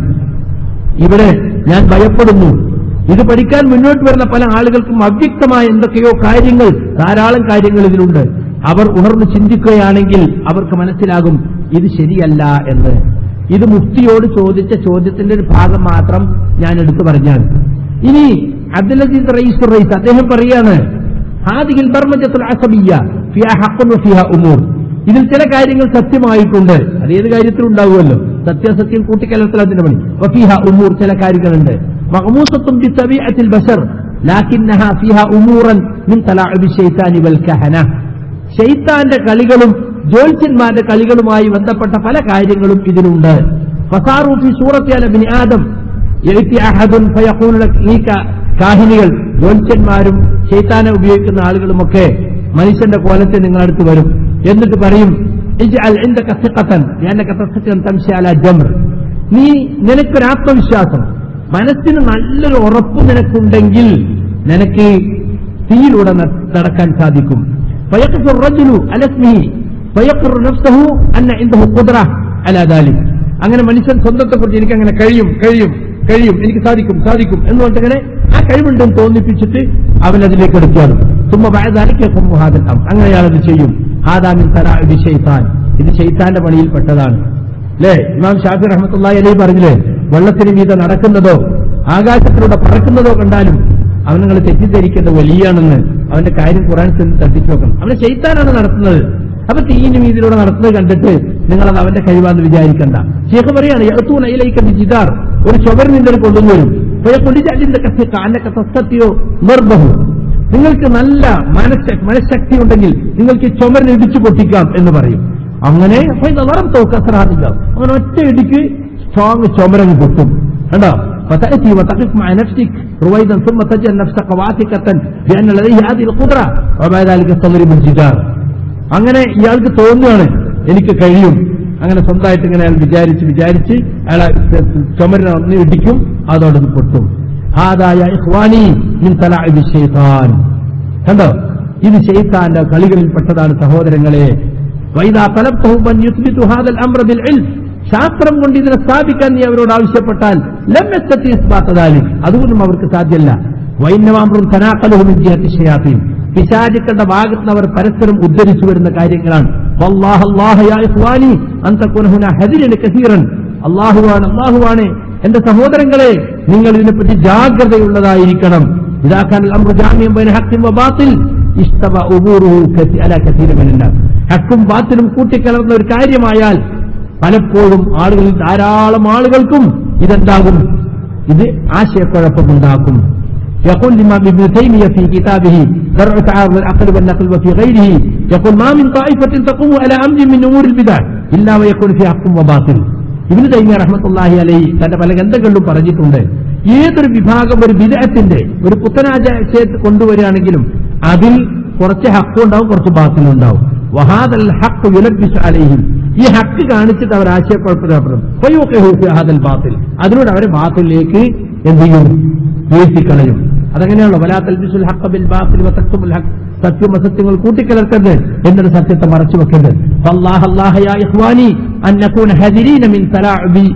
ഇവിടെ ഞാൻ ഭയപ്പെടുന്നു, ഇത് പഠിക്കാൻ മുന്നോട്ട് വരുന്ന പല ആളുകൾക്കും അവ്യക്തമായ എന്തൊക്കെയോ കാര്യങ്ങൾ, ധാരാളം കാര്യങ്ങൾ ഇതിലുണ്ട്. അവർ ഉണർന്ന് ചിന്തിക്കുകയാണെങ്കിൽ അവർക്ക് മനസ്സിലാകും ഇത് ശരിയല്ല എന്ന്. ഇത് മുഫ്തിയോട് ചോദിച്ച ചോദ്യത്തിന്റെ ഒരു ഭാഗം മാത്രം ഞാൻ എടുത്തു പറഞ്ഞാൽ. ഇനി അബ്ദുൽ അസീസ് റയീസുർ റയീസ് അദ്ദേഹം പറയാണ്, ഹാദിഹിൽ ബർമജത്തുൽ അസബിയ്യ ഫിഹാ ഹഖ്ഖുൻ വഫിഹാ ഉമൂർ, ഇതിൽ ചില കാര്യങ്ങൾ സത്യമായിട്ടുണ്ട്. അത് ഏത് കാര്യത്തിലുണ്ടാവുമല്ലോ, സത്യാസത്യം കൂട്ടിക്കലർത്തൽ അതിന്റെ പണി. വഫിഹാ ഉമൂർ, ചില കാര്യങ്ങളുണ്ട്. മഖ്മൂസത്തുൻ ബിതബീഅത്തിൽ ബശർ ലാകിന്നഹാ ഫിഹാ ഉമൂറൻ മിൻ തലാഉബി ശൈത്താനി വൽ കഹന, ശൈത്താന്റെ കളികളും ജ്യോത്സ്യന്മാരുടെ കളികളുമായി ബന്ധപ്പെട്ട പല കാര്യങ്ങളും ഇതിലുണ്ട്. ഫസാറു ഫി സൂറത്തി അല ഇബ്നി ആദം യഅതി അഹദുൻ ഫയഖൂലു ലക, കാഹിനികൾ ജ്യോത്സ്യന്മാരും ശൈത്താനെ ഉപയോഗിക്കുന്ന ആളുകളുമൊക്കെ മനുഷ്യന്റെ കോലത്തെ നിങ്ങളടുത്ത് വരും. എന്നിട്ട് പറയും, ഇജ്അൽ ഇൻദക സിഖതൻ ലിഅന്നക തസ്തഖിൻ തംശി അലാ ജംർ, നീ നിനക്കൊരാത്മവിശ്വാസം, മനസ്സിന് നല്ലൊരു ഉറപ്പ് നിനക്കുണ്ടെങ്കിൽ നിനക്ക് തീയിലൂടെ നടക്കാൻ സാധിക്കും. ഫയഖ്ഫു റജുലു അലാ ഇസ്മിഹി ഫയഖ്റു നഫ്സഹു അന്ന ഇൻദഹു ഖുദ്റ അലാ ദാലിക്, അങ്ങനെ മനുഷ്യൻ സ്വന്തത്തെക്കുറിച്ച് എനിക്ക് അങ്ങനെ കഴിയും കഴിയും കഴിയും എനിക്ക് സാധിക്കും സാധിക്കും എന്ന് പറഞ്ഞിങ്ങനെ ആ കഴിവുണ്ടെന്ന് തോന്നിപ്പിച്ചിട്ട് അവൻ അതിലേക്ക് എടുക്കുകയാണ്. സുമ്മ ബഅദാലിക ഹാദൽ അംർ, അങ്ങനെ അയാളത് ചെയ്യും. ഹാദാ മിൻ തലാഉബി ശൈത്താൻ, ഇത് ശൈത്താന്റെ പണിയിൽപ്പെട്ടതാണ്. അല്ലേ? ഇമാം ഷാഫി റഹ്മത്തുള്ളാഹി അലൈഹി പറഞ്ഞില്ലേ, വെള്ളത്തിന് മീതെ നടക്കുന്നതോ ആകാശത്തിലൂടെ പറക്കുന്നതോ കണ്ടാലും അവൻ നിങ്ങൾ തെറ്റിദ്ധരിക്കേണ്ട വലിയാണെന്ന്. അവന്റെ കാര്യം ഖുർആൻ തട്ടിച്ചു നോക്കണം. അവനെ ശൈത്താനാണ് നടത്തുന്നത്. അപ്പൊ തീയിന് മീതിലൂടെ നടത്തുന്നത് കണ്ടിട്ട് നിങ്ങളത് അവന്റെ കഴിവാന്ന് വിചാരിക്കണ്ട. ശൈഖ് പറയാണ്, യഅ്തൂന ഇലൈക ബിജിദാർ, ഒരു ചുവർ നിന്നിട്ട് കൊണ്ടുവരും. നിങ്ങൾക്ക് നല്ല മനഃശക്തി ഉണ്ടെങ്കിൽ നിങ്ങൾക്ക് ചുമരിന് ഇടിച്ചു പൊട്ടിക്കാം എന്ന് പറയും. അങ്ങനെ അങ്ങനെ ഒറ്റ ഇടിക്ക് സ്ട്രോങ് ചുമരങ്ങ് പൊട്ടും. കണ്ടോ? അങ്ങനെ ഇയാൾക്ക് തോന്നുകയാണ് എനിക്ക് കഴിയും. അങ്ങനെ സ്വന്തമായിട്ട് ഇങ്ങനെ അയാൾ വിചാരിച്ച് അയാൾ ചുമരിനെ ഒന്ന് ഇടിക്കും, അതോടെ പൊട്ടും. ഹാദായ ഇഖ്വാനി മിൻ തലാഇബി ശൈത്താൻ, കണ്ടോ? ഇത് ശൈത്താന്റെ കളികളിൽപ്പെട്ടതാണ് സഹോദരങ്ങളെ. വൈദാ തലബ്തഹു മൻ യുസ്ബിതു ഹാദൽ അംറ ബിൽ ഇൽം, ശാസ്ത്രം കൊണ്ട് ഇതിനെ സ്ഥാപിക്കാൻ നീ അവരോട് ആവശ്യപ്പെട്ടാൽ ലം യസ്തതി ഇസ്ബാത ദാലിക്, അതുകൊണ്ടും അവർക്ക് സാധ്യമല്ല. വഇന്നമാ അംറുൻ തനാഖലഹു മിൻ ജിഹത്തി ശയാത്തീൻ, പിശാചുക്കളുടെ ഭാഗത്ത് അവർ പരസ്പരം ഉദ്ധരിച്ചു വരുന്ന കാര്യങ്ങളാണ്. വല്ലാഹു അല്ലാഹു യാ ഇഖ്വാനി അൻ തകുന ഹുനാ ഹദിരൻ കസീറൻ, അല്ലാഹുവാണ് എന്റെ സഹോദരങ്ങളെ, നിങ്ങൾ ഇതിനെപ്പറ്റി ജാഗ്രതയുള്ളതായിരിക്കണം. ഇദാ കാനൽ അംറു ജാമിഅൻ ബൈന ഹഖ്ഖിൻ വ ബാത്തിൽ ഇസ്തബ ഉമൂറുഹു അലാ കസീറിൻ മിനന്നാസ്, ഹഖ്ഖും ബാത്തിലും കൂട്ടിക്കലർന്ന ഒരു കാര്യമായാൽ പലപ്പോഴും ആളുകളിൽ ധാരാളം ആളുകൾക്കും ഇതെന്താകും, ഇത് ആശയക്കുഴപ്പമുണ്ടാക്കും. يقول الإمام ابن تيمية في كتابه درء تعارض العقل والنقل وفي غيره يقول ما من طائفة تقوم على أمر من أمور البدع إلا ويكون في حق وباطل. ഇബ്നു തൈമിയ റഹ്മത്തുള്ളാഹി അലൈഹി തന്റെ പല ഗ്രന്ഥങ്ങളിലും പറഞ്ഞിട്ടുണ്ട്, ഏതൊരു വിഭാഗം ഒരു ബിദ്അത്തിന്റെ ഒരു പുത്തനാശയത്തെ കൊണ്ടുവരികയാണെങ്കിലും അതിൽ കുറച്ച് ഹഖ് ഉണ്ടാവും, കുറച്ച് ബാത്തിൽ ഉണ്ടാവും. വഹാദൽ ഹഖ് യുലബ്ബിസു അലൈഹിം, ഈ ഹഖ് കാണിച്ചിട്ട് അവർ ആശയക്കുഴപ്പപ്പെടും. ഫയുഖിഹു ഫി ഹാദൽ ബാത്തിൽ, അതിലൂടെ അവരെ ബാത്തിലേക്ക് എന്ത് ചെയ്യും, വീഴ്ത്തിക്കളയും. അതങ്ങനെയാണല്ലോ വലാ തൽബിസുൽ ഹഖ്ഖ ബിൽ ബാത്തിൽ വതക്തുമുൽ ഹഖ്, സത്യം അസത്യങ്ങൾ കൂട്ടിക്കലർത്തരുത്, എന്നിട്ട് സത്യത്തെ മറച്ചു വെക്കരുത്. ഫല്ലാഹ അല്ലാഹ യാ ഇഖ്വാനി അൻ നകൂന ഹദിരീന മിൻ തലാഉബി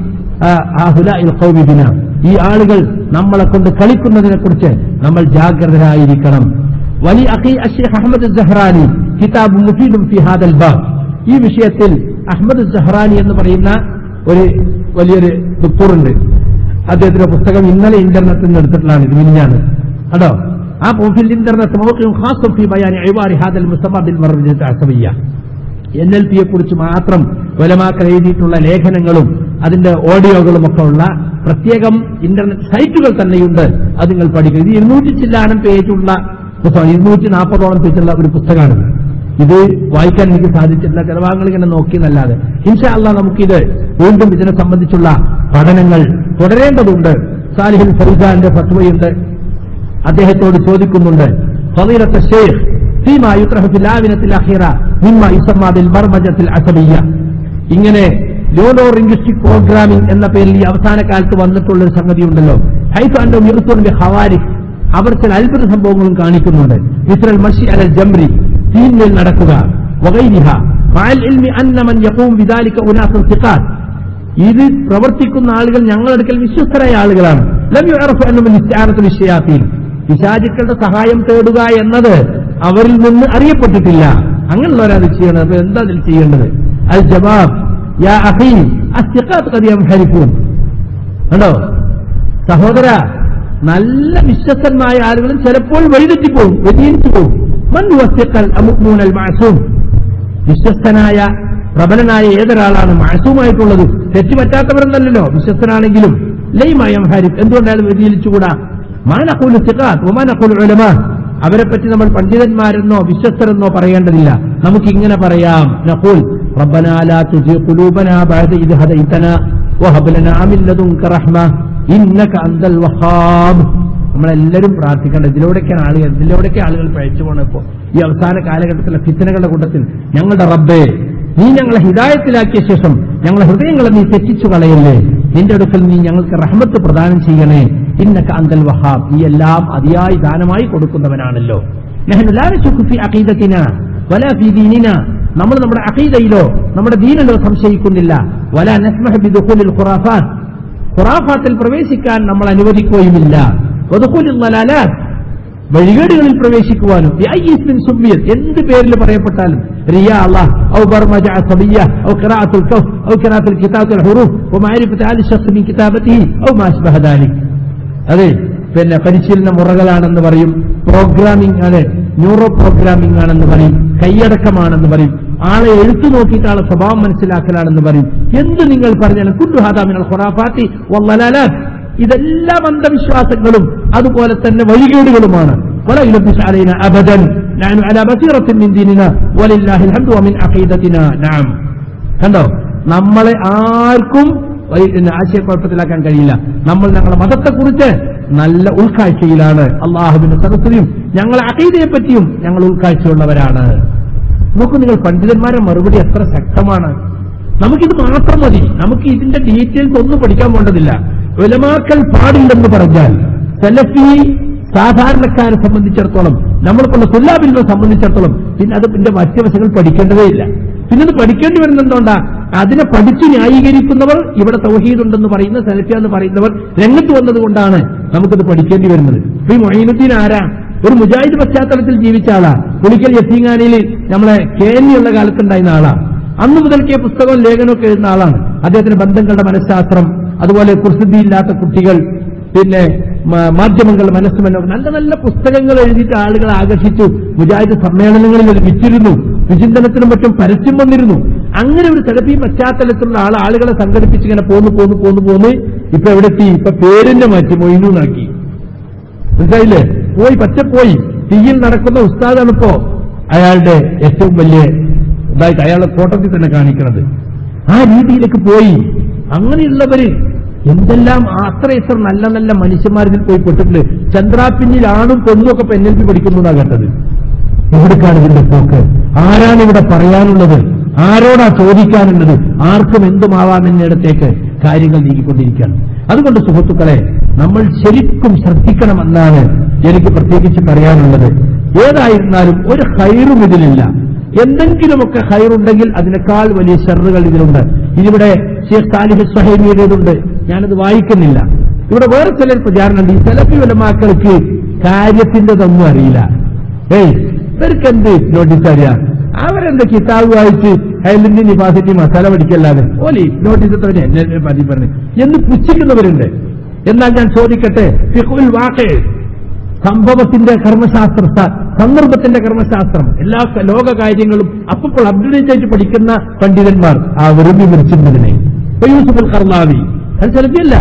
ഹുലാഇൽ ഖൗമി ബിനാ, ഈ ആളുകൾ നമ്മളെ കൊണ്ട് കളിക്കുന്നതിനെ കുറിച്ച് നമ്മൾ ജാഗ്രതരായിരിക്കണം. വലി അഖി അഷ്ശൈഖ് അഹ്മദ് അസ്സഹ്റാനി കിതാബ് മുഫീദുൻ ഫി ഹാദൽ ബാബ്, ഈ വിഷയത്തിൽ അഹ്മദ് അസ്സഹ്റാനി എന്ന് പറയുന്ന ഒരു വലിയൊരു ദുക്തറുണ്ട്. അദ്ദേഹത്തിന്റെ പുസ്തകം ഇന്നലെ ഇന്റർനെറ്റിൽ നിന്ന് എടുത്തിട്ടുള്ളതാണ്, ഇത് മിനിഞ്ഞാണ് കേട്ടോ. ആ ഫിൽ ഇന്റർനെറ്റ് മൗഖിഉൻ ഖാസുൻ ഫി ബയാനി ഇവാരി ഹാദൽ മുസമ്മ ബിൽ മർജഅത്ത് അസബിയ്യ, NLPയെ കുറിച്ച് മാത്രം ഉലമാക്കൾ എഴുതിയിട്ടുള്ള ലേഖനങ്ങളും അതിന്റെ ഓഡിയോകളും ഒക്കെ ഉള്ള പ്രത്യേകം ഇന്റർനെറ്റ് സൈറ്റുകൾ തന്നെയുണ്ട്. അത് നിങ്ങൾ പഠിക്കുക. ഇത് 200 ചില്ലാനം പേജുള്ള പുസ്തകം, 240ഓളം പേജുള്ള ഒരു പുസ്തകമാണ്. ഇത് വായിക്കാൻ എനിക്ക് സാധിച്ചിട്ടില്ല, ചില ഭാഗങ്ങൾ ഇങ്ങനെ നോക്കിയെന്നല്ലാതെ. ഇൻഷാ അല്ലാഹ് നമുക്കിത് വീണ്ടും ഇതിനെ സംബന്ധിച്ചുള്ള പഠനങ്ങൾ തുടരേണ്ടതുണ്ട്. സാലിഹുൽ ഫൗസാന്റെ ഫത്വയുണ്ട്, അദ്ദേഹത്തോട് ചോദിക്കുന്നുണ്ട് ഫളീലത്തുൽ ശൈഖ് ഫീമാ യുത്റഹു ഫിൽ ആവിനത്തിൽ അഖീറ മിമ്മാ യുസമ്മാ ബിൽ ബർമജത്തിൽ അസബിയ്യ, ഇങ്ങനെ ന്യൂറോ ലിംഗ്വിസ്റ്റിക് പ്രോഗ്രാമിംഗ് എന്ന പേരിൽ ഈ അവസാന കാലത്ത് വന്നിട്ടുള്ള ഒരു സംഗതി ഉണ്ടല്ലോ. ഹൈഫു അൻഹും യുർസൂന ബി ഖവാരിഖ്, അവർ ചില അത്ഭുത സംഭവങ്ങളും കാണിക്കുന്നുണ്ട്. മിസ്റൽ മശി അലൽ ജംരി, തീന്മേൽ നടക്കുക, വഗൈരിഹ മഅൽ ഇൽമി അന്ന മൻ യഖൂം ബിദാലിക ഉനാസുൻ സിഖാത്ത്, ഇത് പ്രവർത്തിക്കുന്ന ആളുകൾ ഞങ്ങളടുക്കൽ വിശ്വസ്തരായ ആളുകളാണ്. ലം യുഅറഫു അന്നഹും ഇസ്തിആനത്തു ബിശ്ശയാത്തീൻ, പിശാചുക്കളുടെ സഹായം തേടുക എന്നത് അവരിൽ നിന്ന് അറിയപ്പെട്ടിട്ടില്ല. അങ്ങനെയുള്ളവരത് ചെയ്യണത്. അപ്പൊ എന്താ അതിൽ ചെയ്യേണ്ടത്? അൽ ജവാബ് യാ അഖീ അസ്തിഖാത്ത് ഖദ് യംഹരിഫൂൻ, കണ്ടോ സഹോദര, നല്ല വിശ്വസ്തന്മായ ആളുകളും ചിലപ്പോൾ വഴിതെറ്റിപ്പോവും, വ്യതിചലിച്ചു പോവും. മൻ വസ്തിഖൽ അമുഅ്മിൻ അൽ മഅസൂം, വിശ്വസ്തനായ പ്രബലനായ ഏതൊരാളാണ് മഅസൂമായിട്ടുള്ളത്, തെറ്റുപറ്റാത്തവരെന്നല്ലോ വിശ്വസ്തനാണെങ്കിലും. ലൈമ യംഹരിഫ്, എന്തുകൊണ്ടാണ് വ്യതിചലിച്ചുകൂടാ? മാ നഖൂലു സിഖാത്ത് വമാ നഖൂലു ഉലമാ, അവരെപ്പറ്റി നമ്മൾ പണ്ഡിതന്മാരെന്നോ വിശ്വസ്തരെന്നോ പറയേണ്ടതില്ല. നമുക്കിങ്ങനെ പറയാം, നഖൂൽ റബ്ബനാ ലാ തുസിഗ് ഖുലൂബനാ ബഅദ ഇദ് ഹദൈതനാ വഹബ് ലനാ മിൻ ലദുൻക റഹ്മ ഇന്നക അൻതൽ വഹാബ്. നമ്മളെല്ലാവരും പ്രാർത്ഥിക്കേണ്ട ഇതിലൂടെയൊക്കെ ആളുകൾ പഴിച്ചു പോകണം. ഇപ്പോൾ ഈ അവസാന കാലഘട്ടത്തിലെ ഫിത്നകളുടെ കൂട്ടത്തിൽ, ഞങ്ങളുടെ റബ്ബേ, നീ ഞങ്ങളെ ഹിദായത്തിലാക്കിയ ശേഷം ഞങ്ങളെ ഹൃദയങ്ങളെ നീ തെറ്റിച്ചു കളയല്ലേ, നിന്റെ അടുക്കൽ നീ ഞങ്ങൾക്ക് റഹ്മത്ത് പ്രദാനം ചെയ്യണേ. ഇന്നക അൻതൽ വഹാബ്, നീ എല്ലാം അതിയായി ദാനമായി കൊടുക്കുന്നവനാണല്ലോ. നഹ്നു ലാ നശുക്കു ഫീ അഖീദതിനാ വലാ ഫീ ദീനിനാ, നമ്മൾ നമ്മുടെ അഖീദയിലോ നമ്മുടെ ദീനിലോ സംശയിക്കുന്നില്ല. വലാ നസ്മഹു ബിദുഖൂലിൽ ഖുറാഫാത്ത്, ഖുറാഫാത്തിൽ പ്രവേശിക്കാൻ നമ്മൾ അനുവദിക്കുകയുമില്ല. വദുഖൂലിൽ ളലാലാത്ത്, വഴികേടുകളിൽ പ്രവേശിക്കുവാനും. എന്ത് പേരിൽ പറയപ്പെട്ടാലും, റിയാ അല്ലാഹ് ഔ ബർമജ അസബിയ്യ ഔ ഖിറാഅത്തുൽ കഫ് ഔ ഖിറാഅത്തുൽ കിതാബത്തുൽ ഹുറൂഫ് വമഅരിഫത്തു അൽ ശഖ്സ് മിൻ കിതാബത്തിഹി ഔ മാ അശ്ബഹ ദാലിക്. അതെ, പിന്നെ പരിശീലന മുറകളാണെന്ന് പറയും, പ്രോഗ്രാമിംഗ് ആണ്, ന്യൂറോ പ്രോഗ്രാമിംഗ് ആണെന്ന് പറയും, കൈയടക്കമാണെന്ന് പറയും, ആളെ എഴുത്തു നോക്കിയിട്ട് ആളെ സ്വഭാവം മനസ്സിലാക്കലാണെന്ന് പറയും. എന്ത് നിങ്ങൾ പറഞ്ഞാലും കുല്ലു ഹാദാ മിനൽ ഖുറാഫാത്തി വല്ലലാലാത്ത്, ഇതെല്ലാം അന്ധവിശ്വാസങ്ങളും അതുപോലെ തന്നെ വഴികേടുകളുമാണ്. വലാ യുലബ്ബിസു അലൈനാ അബദൻ നഹ്നു അലാ ബസീറത്തിൻ മിൻ ദീനിനാ വലില്ലാഹിൽ ഹംദു വമിൻ അഖീദതിനാ. നഅം, കണ്ടോ, നമ്മളെ ആർക്കും ആശയക്കുഴപ്പത്തിലാക്കാൻ കഴിയില്ല. നമ്മൾ ഞങ്ങളുടെ മതത്തെക്കുറിച്ച് നല്ല ഉൾക്കാഴ്ചയിലാണ്. അള്ളാഹുവിന്റെ സദസ്സിലും ഞങ്ങളെ അഖീദയെ പറ്റിയും ഞങ്ങൾ ഉൾക്കാഴ്ചയുള്ളവരാണ്. നോക്കൂ നിങ്ങൾ, പണ്ഡിതന്മാരുടെ മറുപടി എത്ര ശക്തമാണ്. നമുക്കിത് മാത്രം മതി, നമുക്ക് ഇതിന്റെ ഡീറ്റെയിൽസ് ഒന്നും പഠിക്കാൻ പോകേണ്ടതില്ല. ഉലമാക്കൾ പാടില്ലെന്ന് പറഞ്ഞാൽ സലഫി സാധാരണക്കാരെ സംബന്ധിച്ചിടത്തോളം, നമ്മൾക്കുള്ള തുല്ലാബിലിനെ സംബന്ധിച്ചിടത്തോളം പിന്നെ അതിന്റെ മറ്റു വശങ്ങൾ പഠിക്കേണ്ടതേ ഇല്ല. പിന്നെ അത് പഠിക്കേണ്ടി വരുന്നതുകൊണ്ടാ, അതിനെ പഠിച്ച് ന്യായീകരിക്കുന്നവർ ഇവിടെ തൗഹീദുണ്ടെന്ന് പറയുന്ന സലഫിയ എന്ന് പറയുന്നവർ രംഗത്ത് വന്നതുകൊണ്ടാണ് നമുക്കത് പഠിക്കേണ്ടി വരുന്നത്. ഈ മൊയ്നുദ്ദീൻ ആരാ? ഒരു മുജാഹിദ് പശ്ചാത്തലത്തിൽ ജീവിച്ച ആളാ. പുളിക്കൽ യത്തീങ്ങാനയിൽ നമ്മളെ കേരളീയുള്ള കാലത്തുണ്ടായിരുന്ന ആളാ. അന്നു മുതൽക്കേ പുസ്തകവും ലേഖനമൊക്കെ എഴുതുന്ന ആളാണ്. അദ്ദേഹത്തിന് ബന്ധങ്ങളുടെ മനഃശാസ്ത്രം, അതുപോലെ കുർസിദ്ധിയില്ലാത്ത കുട്ടികൾ, പിന്നെ മാധ്യമങ്ങളുടെ മനസ്സുമല്ലോ, നല്ല നല്ല പുസ്തകങ്ങൾ എഴുതിയിട്ട് ആളുകളെ ആകർഷിച്ചു. മുജാഹിദ് സമ്മേളനങ്ങളിൽ അത് വിറ്റിരുന്നു, വിചിന്തനത്തിനും മറ്റും പരസ്യം വന്നിരുന്നു. അങ്ങനെ ഒരു സലഫി പശ്ചാത്തലത്തിലുള്ള ആളുകളെ സംഘടിപ്പിച്ച് ഇങ്ങനെ പോന്ന് ഇപ്പൊ എവിടെത്തി? ഇപ്പൊ പേരിനെ മാറ്റി മൊയ്നൂന്നാക്കി. മനസ്സിലായില്ലേ? പോയി തീയിൽ നടക്കുന്ന ഉസ്താദാണിപ്പോ അയാളുടെ ഏറ്റവും വലിയ ഇതായിട്ട് അയാളുടെ ഫോട്ടോത്തിൽ തന്നെ കാണിക്കുന്നത്. ആ രീതിയിലേക്ക് പോയി. അങ്ങനെയുള്ളവര് എന്തെല്ലാം അത്ര നല്ല നല്ല മനുഷ്യന്മാരിൽ പോയി പെട്ടിട്ടുണ്ട്. ചന്ദ്രാപിന്നിൽ ആണും പെണ്ണും ഒക്കെ NLP പഠിക്കുന്നു എന്നാ കേട്ടത്. എവിടേക്കാണ് ഇതിന്റെ പോക്ക്? ആരാണ് ഇവിടെ പറയാനുള്ളത്? ആരോടാ ചോദിക്കാനുള്ളത്? ആർക്കും എന്തുമാവാം എന്നിടത്തേക്ക് കാര്യങ്ങൾ നീങ്ങിക്കൊണ്ടിരിക്കുകയാണ്. അതുകൊണ്ട് സുഹൃത്തുക്കളെ, നമ്മൾ ശരിക്കും ശ്രദ്ധിക്കണമെന്നാണ് എനിക്ക് പ്രത്യേകിച്ച് പറയാനുള്ളത്. ഏതായിരുന്നാലും ഒരു ഖൈറും ഇതിലില്ല. എന്തെങ്കിലുമൊക്കെ ഖൈറുണ്ടെങ്കിൽ അതിനേക്കാൾ വലിയ ഷർറുകൾ ഇതിലുണ്ട്. ഇതിവിടെ ഷേഖ് സാലിഹ് സ്വഹൈമിയുടേതുണ്ട്, ഞാനത് വായിക്കുന്നില്ല. ഇവിടെ വേറെ ചിലർ പ്രചാരണമുണ്ട്. ഈ സലഫി ഉലമാക്കൾക്ക് കാര്യത്തിൻ്റെതൊന്നും അറിയില്ല. ഇവർക്കെന്ത് നോട്ടീസ് അറിയാം? അവരെന്താ കിതാബ് വായിച്ച് ഹൈലൻഡ് നിവാസിറ്റി മസാല പഠിക്കല്ലാതെ ഓലി നോട്ടീസ് എത്രവരെ എന്നെ പതി പറഞ്ഞു എന്ന് പുച്ഛിക്കുന്നവരുണ്ട്. എന്നാൽ ഞാൻ ചോദിക്കട്ടെ, ഫിഖ്ഉൽ വാഖി, സംഭവത്തിന്റെ കർമ്മശാസ്ത്ര, സന്ദർഭത്തിന്റെ കർമ്മശാസ്ത്രം, എല്ലാ ലോക കാര്യങ്ങളും അപ്പോൾ അപ്ഡേറ്റ് ആയിട്ട് പഠിക്കുന്ന പണ്ഡിതന്മാർ അവരും വിമർശിക്കുന്നതിനെ. യൂസുഫുൽ ഖർളാവി അത് സലഫിയല്ല,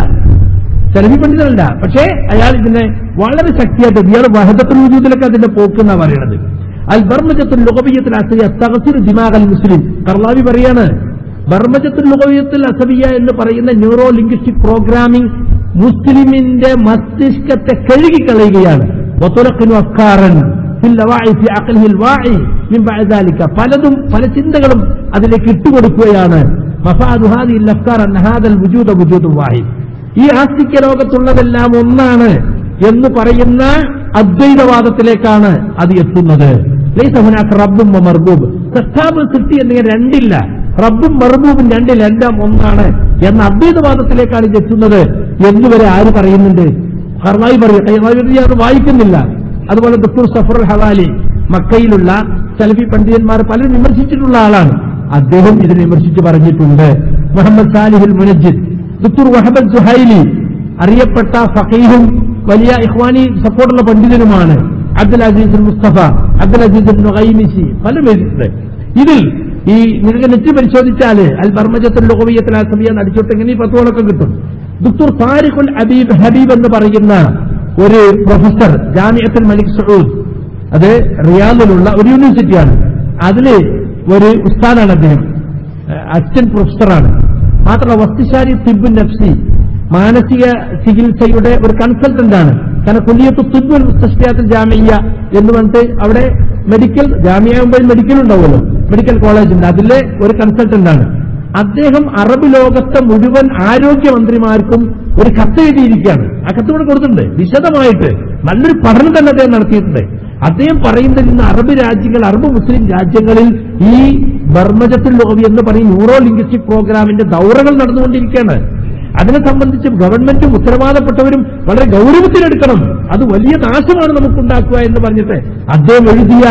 സലഫി പണ്ഡിതനല്ല. പക്ഷേ അയാൾ ഇതിനെ വളരെ ശക്തിയായിട്ട് ഇയാൾ വഹദത്തുൽ വജൂദിലൊക്കെ അതിന്റെ പോക്കെന്നാ പറയണത്. അൽ ബർമജത്തുൽ ലുഗവിയ്യത്തുൽ അസബിയ്യ തഗ്സിർ ദിമാഗൽ മുസ്ലിം. ഖർളാവി പറയാണ്, ബർമജത്തുൽ ലുഗവിയ്യത്തുൽ അസബിയ്യ എന്ന് പറയുന്ന ന്യൂറോ ലിംഗ്വിസ്റ്റിക് പ്രോഗ്രാമിംഗ് മുസ്ലിമിന്റെ മസ്തിഷ്കത്തെ കഴുകിക്കളയുകയാണ്. വതുലഖിനു അഫ്കാറൻ ഫിൽ ലവാഇ ഫി അഖ്ലിഹിൽ വാഇ മിൻ ബഅദ ദാലിക, പലതും പല ചിന്തകളും അതിലേക്ക് ഇട്ടുകൊടുക്കുകയാണ്. മഫാദു ഹാദിഹിൽ അഫ്കാർ അന്ന ഹാദൽ വുജൂദ വുജൂദുൻ വാഹിദ്, ഈ ആസ്തിക്യ ലോകത്തുള്ളതെല്ലാം ഒന്നാണ് എന്ന് പറയുന്ന അദ്വൈതവാദത്തിലേക്കാണ് അത് എത്തുന്നത്. ലൈസ ഹുനാക റബ്ബും വമർബൂബ്, സൃഷ്ടാവ് സൃഷ്ടി എന്നിങ്ങനെ രണ്ടില്ല, റബ്ബും മർബൂബും രണ്ടില്ല, എല്ലാം ഒന്നാണ് എന്ന അദ്വൈതവാദത്തിലേക്കാണ് ഇത് എത്തുന്നത് എന്നുവരെ ആര് പറയുന്നുണ്ട്? ഖർളാവി പറയും, അത് വായിക്കുന്നില്ല. അതുപോലെ ദക്തൂർ സഫറുൽ ഹവാലി, മക്കയിലുള്ള സലഫി പണ്ഡിതന്മാർ പലരും വിമർശിച്ചിട്ടുള്ള ആളാണ്. അദ്ദേഹം ഇതിനെ വിമർശിച്ച് പറഞ്ഞിട്ടുണ്ട്. മുഹമ്മദ് സാലിഹുൽ മുനജ്ജിദ്, ദക്തൂർ വഹബ് സുഹൈലി, അറിയപ്പെട്ട ഫഖീഹും വലിയ ഇഖ്വാനി സപ്പോർട്ടുള്ള പണ്ഡിതനുമാണ്. അബ്ദുൽ അസീസ് മുസ്തഫ, അബ്ദുൽ അസീസ് നുഗൈമിസി, പല പേരുണ്ട്. ഇതിൽ ഈ നിങ്ങൾക്ക് നെറ്റ് പരിശോധിച്ചാൽ അൽ ബർമജത്തുൽ ലുഗവിയ്യത്തുൽ അസബിയ്യ അടിച്ചോട്ടെങ്ങനെ ഈ ഫത്വകളൊക്കെ കിട്ടും. ദക്തൂർ താരിഖുൽ ഹബീബ് എന്ന് പറയുന്ന ഒരു പ്രൊഫസർ ജാമിഅത്തുൽ മലിക് സഊദ്, അത് റിയാദിലുള്ള ഒരു യൂണിവേഴ്സിറ്റിയാണ്, അതില് ഒരു ഉസ്താദാണ് അദ്ദേഹം, അസിസ്റ്റന്റ് പ്രൊഫസറാണ്. മാത്രമല്ല വസ്തിശാരി തിബ്ബുൻ നഫ്സി, മാനസിക ചികിത്സയുടെ ഒരു കൺസൾട്ടന്റാണ്. കാരണം കുല്ലിയത്തു തിബ്ബുൽ മുസ്തശ്ഫിയാത്തുൽ ജാമിയ്യ എന്ന് പറഞ്ഞിട്ട് അവിടെ മെഡിക്കൽ ജാമിയാകുമ്പോൾ മെഡിക്കൽ ഉണ്ടാവുമല്ലോ, മെഡിക്കൽ കോളേജ് ഉണ്ട്, അതിലെ ഒരു കൺസൾട്ടന്റാണ് അദ്ദേഹം. അറബ് ലോകത്തെ മുഴുവൻ ആരോഗ്യമന്ത്രിമാർക്കും ഒരു കത്ത് എഴുതിയിരിക്കുകയാണ്. ആ കത്ത് ഇവിടെ കൊടുത്തിട്ടുണ്ട് വിശദമായിട്ട്, നല്ലൊരു പഠനം തന്നെ അദ്ദേഹം നടത്തിയിട്ടുണ്ട്. അദ്ദേഹം പറയുന്നത് ഇന്ന് അറബ് രാജ്യങ്ങൾ, അറബ് മുസ്ലിം രാജ്യങ്ങളിൽ ഈ ബർമജത്തുൽ ലുഗവി എന്ന് പറയും ന്യൂറോ ലിംഗ്വിസ്റ്റിക് പ്രോഗ്രാമിന്റെ ദൗറകൾ നടന്നുകൊണ്ടിരിക്കുകയാണ്. അതിനെ സംബന്ധിച്ച് ഗവൺമെന്റും ഉത്തരവാദപ്പെട്ടവരും വളരെ ഗൗരവത്തിലെടുക്കണം. അത് വലിയ നാശമാണ് നമുക്കുണ്ടാക്കുക എന്ന് പറഞ്ഞിട്ട് അദ്ദേഹം എഴുതിയ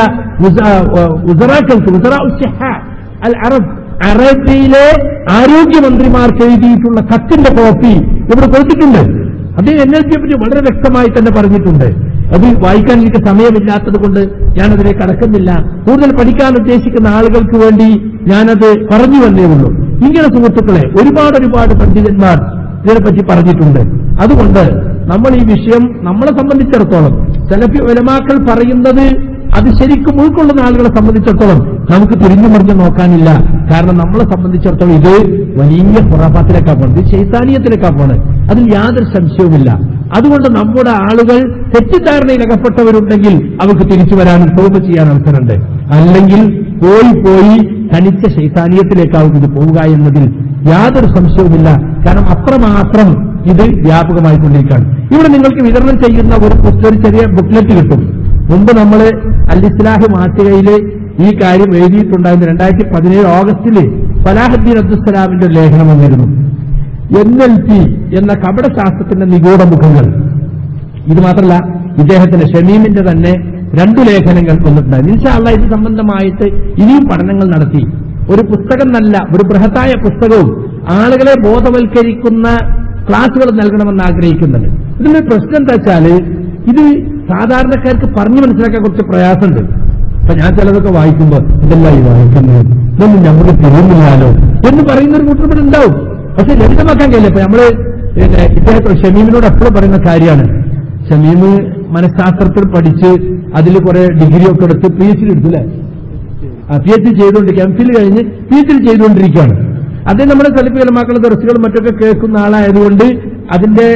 അൽ അറബ്, അറബിയിലെ ആരോഗ്യമന്ത്രിമാർക്ക് എഴുതിയിട്ടുള്ള കത്തിന്റെ കോപ്പി ഇവിടെ കൊടുത്തിട്ടുണ്ട്. അദ്ദേഹം NLP പറ്റി വളരെ വ്യക്തമായി തന്നെ പറഞ്ഞിട്ടുണ്ട്. അത് വായിക്കാൻ എനിക്ക് സമയമില്ലാത്തത് കൊണ്ട് ഞാനതിനെ കടക്കുന്നില്ല. കൂടുതൽ പഠിക്കാൻ ഉദ്ദേശിക്കുന്ന ആളുകൾക്ക് വേണ്ടി ഞാനത് പറഞ്ഞു വന്നേ ഉള്ളൂ. ഇങ്ങനെ സുഹൃത്തുക്കളെ ഒരുപാട് പണ്ഡിതന്മാർ ഇതിനെപ്പറ്റി പറഞ്ഞിട്ടുണ്ട്. അതുകൊണ്ട് നമ്മൾ ഈ വിഷയം നമ്മളെ സംബന്ധിച്ചിടത്തോളം, സലഫി ഉലമാക്കൾ പറയുന്നത് അത് ശരിക്കും ഉൾക്കൊള്ളുന്ന ആളുകളെ സംബന്ധിച്ചിടത്തോളം നമുക്ക് തിരിഞ്ഞു മറിഞ്ഞു നോക്കാനില്ല. കാരണം നമ്മളെ സംബന്ധിച്ചിടത്തോളം ഇത് വലിയ ഖുറാഫാത്തിലേക്കാ പോകുന്നത്, ഇത് ശൈത്താനിയത്തിലേക്കാ പോകുന്നത്, അതിൽ യാതൊരു സംശയവുമില്ല. അതുകൊണ്ട് നമ്മുടെ ആളുകൾ തെറ്റിദ്ധാരണയിൽ അകപ്പെട്ടവരുണ്ടെങ്കിൽ അവർക്ക് തിരിച്ചു വരാനും തൗബ ചെയ്യാൻ അവസരമുണ്ട്. അല്ലെങ്കിൽ പോയി തനിച്ച ശൈത്താനിയത്തിലേക്കാവും ഇത് പോവുക എന്നതിൽ യാതൊരു സംശയവുമില്ല. കാരണം അത്രമാത്രം ഇത് വ്യാപകമായിക്കൊണ്ടിരിക്കുകയാണ്. ഇവിടെ നിങ്ങൾക്ക് വിതരണം ചെയ്യുന്ന ഒരു ചെറിയ ബുക്ക്ലെറ്റ് കിട്ടും. മുമ്പ് നമ്മൾ അൽ ഇസ്ലാഹ് മാസികയിൽ ഈ കാര്യം എഴുതിയിട്ടുണ്ടായിരുന്നു. 2017 ഓഗസ്റ്റിൽ ഫലാഹുദ്ദീൻ അബ്ദുസ്സലാമിന്റെ ഒരു ലേഖനം വന്നിരുന്നു. NLP എന്ന കപടശാസ്ത്രത്തിന്റെ നിഗൂഢ മുഖങ്ങൾ. ഇത് മാത്രമല്ല, ഇദ്ദേഹത്തിന്റെ ഷമീമിന്റെ തന്നെ 2 ലേഖനങ്ങൾ വന്നിട്ടുണ്ടായിരുന്നു. ഇൻഷാ അല്ലാഹ് ഇത് സംബന്ധമായിട്ട് ഇനിയും പഠനങ്ങൾ നടത്തി ഒരു പുസ്തകം, നല്ല ഒരു ബൃഹത്തായ പുസ്തകവും ആളുകളെ ബോധവൽക്കരിക്കുന്ന ക്ലാസുകൾ നൽകണമെന്ന് ആഗ്രഹിക്കുന്നുണ്ട്. ഇതിന്റെ പ്രശ്നം എന്താ വെച്ചാൽ ഇത് സാധാരണക്കാർക്ക് പറഞ്ഞു മനസ്സിലാക്കാൻ കുറച്ച് പ്രയാസമുണ്ട്. അപ്പൊ ഞാൻ ചിലതൊക്കെ വായിക്കുമ്പോൾ ഇതെല്ലാം ഈ വായിക്കുന്നത് ഇതൊന്നും നമുക്ക് തിരിയുന്നില്ലാലോ എന്ന് പറയുന്നൊരു കൂട്ടർ ഉണ്ടാവും. പക്ഷെ ലളിതമാക്കാൻ കഴിയില്ല. ഇപ്പൊ നമ്മള് ഇദ്ദേഹത്തെ ഷമീമിനോട് എപ്പോഴും പറയുന്ന കാര്യമാണ്. ഷമീം മനഃശാസ്ത്രത്തിൽ പഠിച്ച് അതിൽ കുറെ ഡിഗ്രിയൊക്കെ എടുത്ത് PhD എടുത്തു അല്ലേ? PhD ചെയ്തുകൊണ്ടിരിക്കുക, MPhil കഴിഞ്ഞ് PhD ചെയ്തുകൊണ്ടിരിക്കുകയാണ്. അദ്ദേഹം നമ്മുടെ സലഫി ഉലമാക്കളുടെ ദർസുകളും മറ്റൊക്കെ കേൾക്കുന്ന ആളായതുകൊണ്ട് അതിന്റെ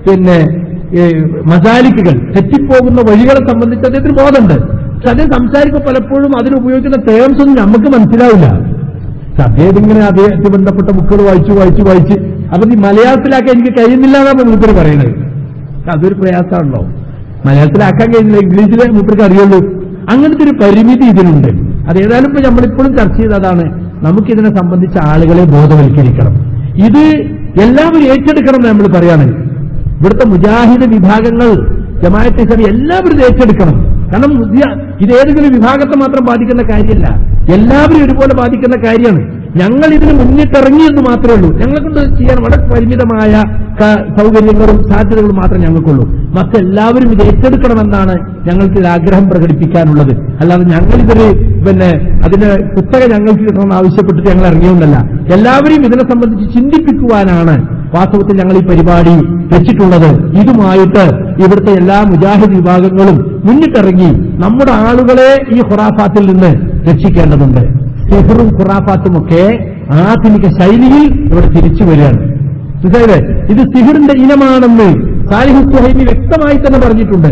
മസാലിക്കുകൾ, തെറ്റിപ്പോകുന്ന വഴികളെ സംബന്ധിച്ച് അദ്ദേഹത്തിന് ബോധമുണ്ട്. പക്ഷെ അദ്ദേഹം സംസാരിക്കുമ്പോൾ പലപ്പോഴും അതിനുപയോഗിക്കുന്ന ടേംസ് ഒന്നും നമുക്ക് മനസ്സിലാവില്ല. അദ്ദേഹം ഇങ്ങനെ അദ്ദേഹത്തെ ബന്ധപ്പെട്ട ബുക്കുകൾ വായിച്ച് അപ്പൊ ഈ മലയാളത്തിലാക്കാൻ എനിക്ക് കഴിയുന്നില്ല എന്നാണ് മൂപ്പര് പറയുന്നത്. അതൊരു പ്രയാസമാണല്ലോ. മലയാളത്തിലാക്കാൻ കഴിയുന്നില്ല, ഇംഗ്ലീഷിലെ മൂപ്പർക്ക് അറിയുള്ളൂ. അങ്ങനത്തെ ഒരു പരിമിതി ഇതിനുണ്ട്. അതേതായാലും ഇപ്പൊ നമ്മളിപ്പോഴും ചർച്ച ചെയ്തതാണ്, നമുക്കിതിനെ സംബന്ധിച്ച ആളുകളെ ബോധവൽക്കരിക്കണം. ഇത് എല്ലാവരും ഏറ്റെടുക്കണം എന്ന് നമ്മൾ പറയാണ്. ഇവിടുത്തെ മുജാഹിദ് വിഭാഗങ്ങൾ, ജമാഅത്തെ ഇസ്ലാമി എല്ലാവരും ഏറ്റെടുക്കണം. കാരണം ഇത് ഏതെങ്കിലും വിഭാഗത്തെ മാത്രം ബാധിക്കുന്ന കാര്യമല്ല, എല്ലാവരും ഒരുപോലെ ബാധിക്കുന്ന കാര്യമാണ്. ഞങ്ങൾ ഇതിന് മുന്നിട്ടിറങ്ങി എന്ന് മാത്രമേ ഉള്ളൂ. ഞങ്ങളെ കൊണ്ട് ചെയ്യാൻ വളരെ പരിമിതമായ സൗകര്യങ്ങളും സാധ്യതകളും മാത്രമേ ഞങ്ങൾക്കുള്ളൂ. മറ്റെല്ലാവരും ഇത് ഏറ്റെടുക്കണമെന്നാണ് ഞങ്ങൾക്ക് ഇത് ആഗ്രഹം പ്രകടിപ്പിക്കാനുള്ളത്. അല്ലാതെ ഞങ്ങളിതൊരു അതിന്റെ പുസ്തകം ഞങ്ങൾക്ക് കിട്ടണമെന്ന് ആവശ്യപ്പെട്ടിട്ട് ഞങ്ങൾ ഇറങ്ങിയൊന്നല്ല. എല്ലാവരെയും ഇതിനെ സംബന്ധിച്ച് ചിന്തിപ്പിക്കുവാനാണ് വാസ്തവത്തിൽ ഞങ്ങൾ ഈ പരിപാടി വെച്ചിട്ടുള്ളത്. ഇതുമായിട്ട് ഇവിടുത്തെ എല്ലാ മുജാഹിദ് വിഭാഗങ്ങളും മുന്നിട്ടിറങ്ങി നമ്മുടെ ആളുകളെ ഈ ഖുറാഫാത്തിൽ നിന്ന് രക്ഷിക്കേണ്ടതുണ്ട്. സിഹ്റും ഖുറാഫാത്തുമൊക്കെ ആധുനിക ശൈലിയിൽ ഇവിടെ തിരിച്ചു വരികയാണ്. ഇത് സിഹ്റിന്റെ ഇനമാണെന്ന് സാലിഹ് സുഹൈമി വ്യക്തമായി തന്നെ പറഞ്ഞിട്ടുണ്ട്.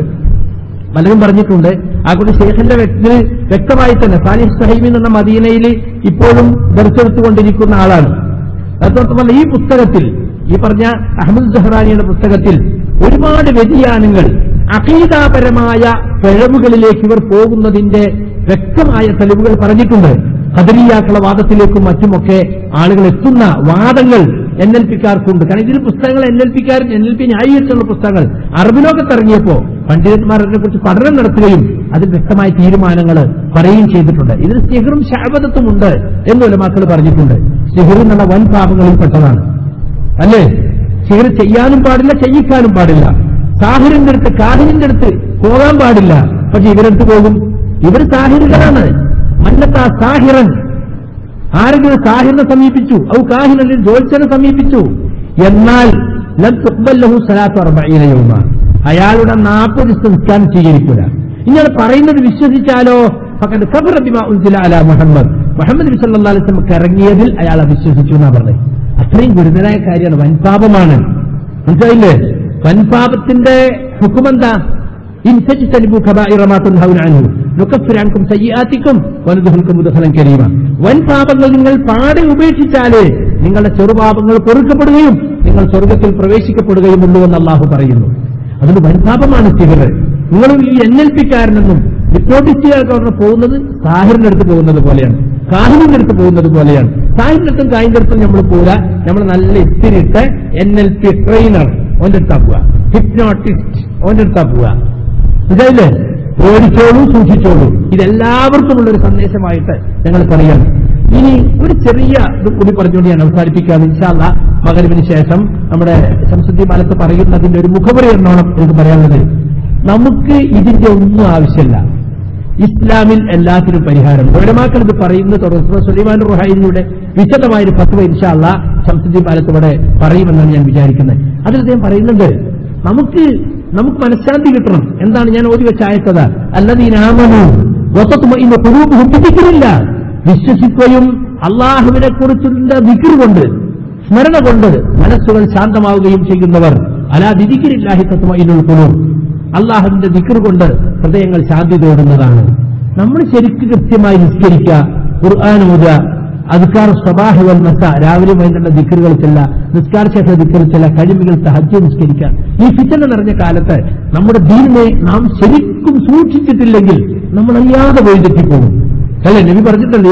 പലരും പറഞ്ഞിട്ടുണ്ട്. അതുകൊണ്ട് ഷെയ്ഖിന്റെ വ്യക്തമായി തന്നെ സാലിഹ് സുഹൈമി എന്ന മദീനയിൽ ഇപ്പോഴും ദർശെടുത്തുകൊണ്ടിരിക്കുന്ന ആളാണ്. അതുകൊണ്ടല്ല ഈ പുസ്തകത്തിൽ, ഈ പറഞ്ഞ അഹ്മദ് സഹ്റാനിയുടെ പുസ്തകത്തിൽ ഒരുപാട് വ്യതിയാനങ്ങൾ, അഖീദാപരമായ പിഴവുകളിലേക്ക് ഇവർ പോകുന്നതിന്റെ വ്യക്തമായ തെളിവുകൾ പറഞ്ഞിട്ടുണ്ട്. ഖദരിയാക്കളുടെ വാദത്തിലേക്കും മറ്റുമൊക്കെ ആളുകൾ എത്തുന്ന വാദങ്ങൾ NLP-ക്കാർക്കുണ്ട്. കാരണം ഇതിൽ പുസ്തകങ്ങൾ NLP ന്യായീകരിച്ചുള്ള പുസ്തകങ്ങൾ അറബ് ലോകത്തിറങ്ങിയപ്പോ പണ്ഡിതന്മാർ അതിനെക്കുറിച്ച് പഠനം നടത്തുകയും അതിൽ വ്യക്തമായ തീരുമാനങ്ങൾ പറയുകയും ചെയ്തിട്ടുണ്ട്. ഇതിൽ സിഹ്റും ശഅബദത്തും ഉണ്ട് എന്ന് ഉലമാക്കൾ പറഞ്ഞിട്ടുണ്ട്. സിഹ്ർ എന്നുള്ള വൻ പാപങ്ങളിൽ പെട്ടതാണ്, അല്ലേ? സിഹ്ർ ചെയ്യാനും പാടില്ല, ചെയ്യിക്കാനും പാടില്ല. സാഹിറിന്റെ അടുത്ത്, കാഹിനിന്റെ അടുത്ത് പോകാൻ പാടില്ല. പക്ഷെ ഇവരെടുത്ത് പോകും. ഇവർ സാഹിറുകളാണ്. മന്നത്താ സാഹിറൻ, ആരെങ്കിലും സാഹിറിനെ സമീപിച്ചു, ഔ കാഹിനല്ലെങ്കിൽ ജോത്സ്യനെ സമീപിച്ചു, എന്നാൽ ലം തുഖ്ബൽ ലഹു സലാത്തു 40 യൗമ, അയാളുടെ 40 സംസ്കാരം സ്വീകരിക്കില്ല. ഇങ്ങനെ പറയുന്നത് വിശ്വസിച്ചാലോ ഫഖദ് കഫറ ബിമാ ഉൻസില അലാ മുഹമ്മദ് നബി സല്ലല്ലാഹു അലൈഹി വസല്ലം ഇറങ്ങിയതിൽ അയാൾ അവിശ്വസിച്ചു എന്നാ പറഞ്ഞത്. അത്രയും ഗുരുതരായ കാര്യമാണ്, വൻപാപമാണ്. മനസ്സിലായില്ലേ? വൻപാപത്തിന്റെ ഹുക്കുമെന്താ? ഇൻ തജ്തനിബു കബായിറ മാ തുൻഹൗന അൻഹു നുകഫിറു അൻകും സയ്യിആതികും വനദ്ഖുലുകും മുദ്ഖലൻ കരീമ. വൻപാപങ്ങൾ നിങ്ങൾ പാടെ ഉപേക്ഷിച്ചാലേ നിങ്ങളുടെ ചെറുപാപങ്ങൾ പൊറുക്കപ്പെടുകയും നിങ്ങൾ സ്വർഗ്ഗത്തിൽ പ്രവേശിക്കപ്പെടുകയുമുള്ളൂ എന്ന് അല്ലാഹു പറയുന്നു. അതിന് വൻപാപമാണ് സിഹ്ർ. നിങ്ങൾ ഈ NLP-ക്കാരനെന്നും ഹിപ്നോട്ടിസ്റ്റുകാർക്ക് പോകുന്നത് സാഹിറിന്റെ അടുത്ത് പോകുന്നത് പോലെയാണ്, കാഹിനിന്റെ അടുത്ത് പോകുന്നത് പോലെയാണ്. സാഹിറിന്റെ അടുത്തും കാഹിന്റെ അടുത്തും നമ്മൾ പോരാ. നമ്മൾ നല്ല ഇത്തിരിട്ട് NLP ട്രെയിനർ ഓന്റെ അടുത്താ പോവുക, ഹിപ്നോട്ടിസ്റ്റ് ഓന്റെ അടുത്താ പോവുക. മനസ്സിലായില്ലേ? പേടിച്ചോളൂ, സൂക്ഷിച്ചോളൂ. ഇതെല്ലാവർക്കുമുള്ളൊരു സന്ദേശമായിട്ട് ഞങ്ങൾ പറയാം. ഇനി ഒരു ചെറിയ ഇത് കൂടി പറഞ്ഞുകൊണ്ട് ഞാൻ അവസാനിപ്പിക്കാം. ഇൻഷാ അല്ലാഹ് മഗ്‌രിബിന് ശേഷം നമ്മുടെ ശംസുദ്ദീൻ മാലത്ത് പറയുന്നതിന്റെ ഒരു മുഖവരി എന്നോണം എനിക്ക് പറയാനുള്ളത്, നമുക്ക് ഇതിന്റെ ഒന്നും ആവശ്യമില്ല. ഇസ്ലാമിൽ എല്ലാത്തിനും പരിഹാരം. ഉലമാക്കൾ ഇത് പറയുന്നത് തുടർന്ന് സുലൈമാൻ റുഹൈനിയുടെ വിശദമായൊരു ഫത്വ ഇൻഷാ അല്ലാഹ് ശംസുദ്ദീൻ മാലത്ത് ഇവിടെ പറയുമെന്നാണ് ഞാൻ വിചാരിക്കുന്നത്. അതിൽ അദ്ദേഹം പറയുന്നുണ്ട്, നമുക്ക് മനഃശാന്തി കിട്ടണം. എന്താണ് ഞാൻ ഓതി വെച്ച ആയത്തത്? അല്ലദീന ആമനൂ വതത്മഇന്നു ഖുലൂബുഹും ബിദിക്രില്ലാഹ്, വിശ്വസിക്കുകയും അല്ലാഹുവിനെ കുറിച്ചുള്ള ദിക്ർ കൊണ്ട്, സ്മരണ കൊണ്ട് മനസ്സുകൾ ശാന്തമാവുകയും ചെയ്യുന്നവർ. അലാ ബിദിക്രില്ലാഹി തത്മഇന്നുൽ ഖുലൂബ്, അല്ലാഹുവിന്റെ ദിക്ർ കൊണ്ട് ഹൃദയങ്ങൾ ശാന്തി തേടുന്നതാണ്. നമ്മൾ ശരിക്കും കൃത്യമായി നിസ്കരിക്കുക, ഖുർആൻ ഓതുക, അദ്കാർ സ്വബാഹ് വൽ മസാ, രാവിലെ വൈകുന്നേരം ദിക്റുകൾ ചെല്ല, നിസ്കാര ശേഷം ദിക്ർ ചെല്ല, കഴിവുകൾ തഹജ്ജുദ് നിസ്കരിക്കുക. ഈ ഫിത്ന നിറഞ്ഞ കാലത്ത് നമ്മുടെ ദീനിനെ നാം ശരിക്കും സൂക്ഷിച്ചിട്ടില്ലെങ്കിൽ നമ്മൾ അറിയാതെ വഴിതെറ്റിപ്പോകും. അല്ലെ? നബി പറഞ്ഞിട്ടല്ലേ,